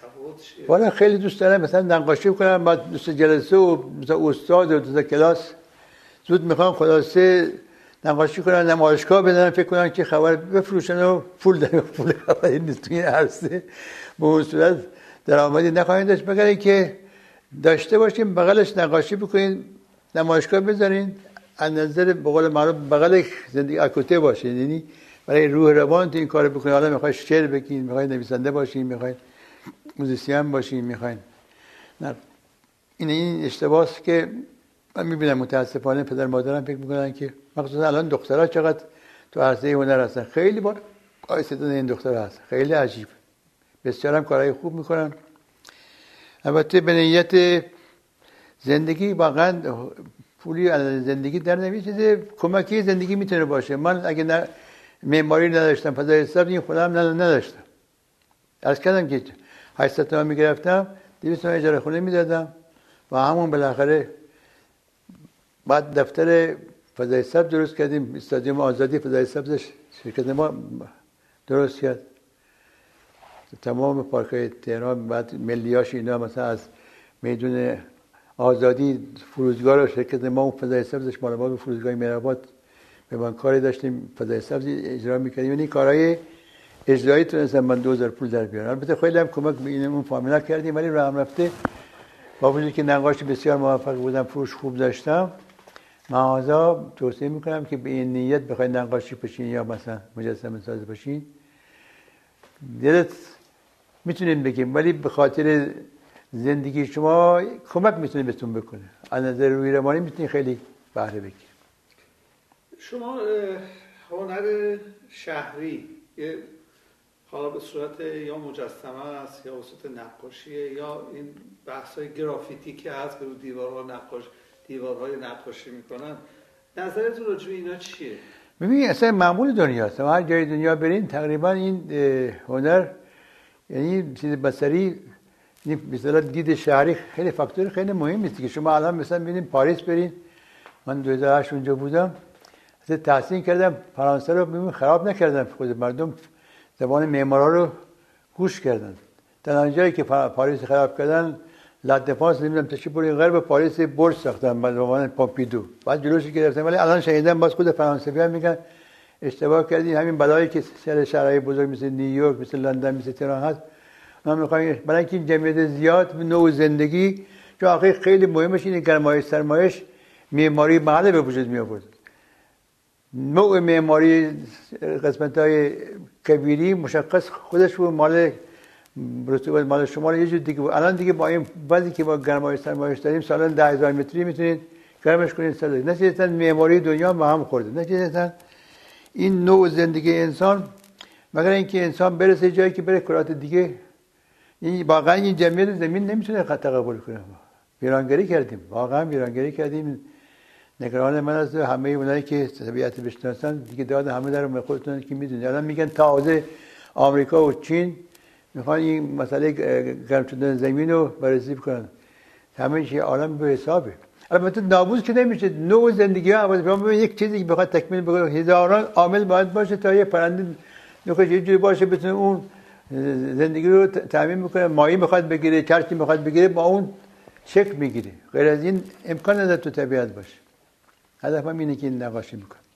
تفاوت چیه؟ والا خیلی دوست دارم مثلا نقاشی کنم، بعد دوست جلسه و مثلا استاد و دوست کلاس زود میخوام خلاصه نقاشی کنن، نمایشگاه بدن، فکر کنن که خبر بفروشن و پول خبری نیست توی این عرصه. به اون صورت درآمدی نخواهید داشت، مگر اینکه داشته باشیم بغلش نقاشی بکنین، نمایشگاه بذارین، از نظر به قول معروف بغلش زندگی اکوته باشه، یعنی برای روح روان تو این کارو بکنین. حالا میخواید شعر بگین، میخواید نویسنده باشین، میخواید موزیسین باشین، میخواید نه. این اشتباهست که من میبینم متاسفانه پدر مادرم فکر میکنن که مخصوصا الان دخترها چقدر تو عرصه هنر هستن، خیلی با استعداد این دخترها هست، خیلی عجیب، بسیار هم کارهای خوب میکنن. البته به نیت زندگی واقعا پولی از زندگی در نمیاد، چیز کمکی زندگی میتونه باشه. من اگه معماری نداشتم، فضای حساب این خودم نداشتم، عرض کردم که 800 تومان میگرفتم، 200 تومان اجاره خونه میدادم و همون بالاخره بعد دفتر فضای سبز درست کردیم، استادیوم آزادی فضای سبزش شرکت ما درست کرد، تمام پارک‌های تهران بعد ملیاش اینا مثلا از میدون آزادی فرودگاه رو شرکت ما اون فضای سبزش مال ما به فرودگاه مهرآباد به من کاری داشتیم فضای سبز اجرا می‌کردیم. یعنی کارهای اجرایی تونستم من 2000 پول در بیارم. البته خیلی هم کمک به این اون فامیلا کردیم، ولی راه رفته با وجودی که نقاش بسیار موفق بودم، فروش خوب داشتم، مغازه توصیه میکنم که به این نیت بخواید نقاشی بشین یا مثلا مجسمه ساز بشین، دلت میتونیم بگیم، ولی به خاطر زندگی شما کمک میتونه بهتون بکنه، از نظر روی روانی میتونی خیلی بهره بگیرید. شما هنر شهری حالا به صورت یا مجسمه است یا به صورت نقاشیه یا این بحث‌های گرافیتی که هست که رو دیوارهای نقاشی میکنن، نظرتون راجع به اینا چیه؟ ببینید اصلا معمول دنیاست، هر جای دنیا برین تقریبا این هنر، یعنی چیز بصری، مثلا دید شهری خیلی فاکتور خیلی مهمی است که شما الان مثلا ببینید پاریس برین، من 2008 اونجا بودم، اصلا تحسین کردم فرانسه رو خراب نکردم، خود مردم زبان معمارا رو گوش کردن. تنها جایی که پاریس خراب کردن لاتفانس نمیدونم تشریف بردن غرب پاریس برج ساختن به عنوان پامپیدو، بعد جلوش گرفتن، ولی الان شنیدم باز خود فرانسوی‌ها میگن اشتباه کردین، همین بلایی که سر شهرهای بزرگ مثل نیویورک، مثل لندن، مثل تهران هست، ما می‌خوایم برای اینکه این جمعیت زیاد نوع زندگی جو آخه خیلی مهمش اینه گرمایش سرمایش معماری محله به وجود می آورد. نوع معماری قسمت‌های کبیری مشخص خودش بود، مال رطوبت مال شما یه جور دیگه بود. الان دیگه با این وضعی که با گرمایش سرمایش داریم سالاً 10000 متری میتونید گرمش کنید سال. نتیجتاً معماری دنیا با هم خورده. نتیجتاً این نوع زندگی انسان، مگر اینکه انسان برسه جایی که بره کرات دیگه، این واقعا این جمعیت زمین نمیتونه تقبل کنه. ویرانگری کردیم، واقعا ویرانگری کردیم. نگران من از همه اونایی که طبیعت بشناسن دیگه داد همه در خودتون که میدونید. الان میگن تازه آمریکا و چین میخوان این مسئله گرم شدن زمین رو بررسی کنن. همه چی عالم به حسابه. البته نابود که نمیشه. نوع زندگی ها یک چیزی که بخواد تکمیل بکنه هزاران عامل باید باشه تا یه پرنده نوعش یه جوری باشه بتونه اون زندگی رو تامین بکنه. ماهی میخواد بگیره، چرخی میخواد بگیره، با اون شکل میگیره. غیر از این امکان نداره تو طبیعت باشه. هدفم اینه که این نقاشی میکنم.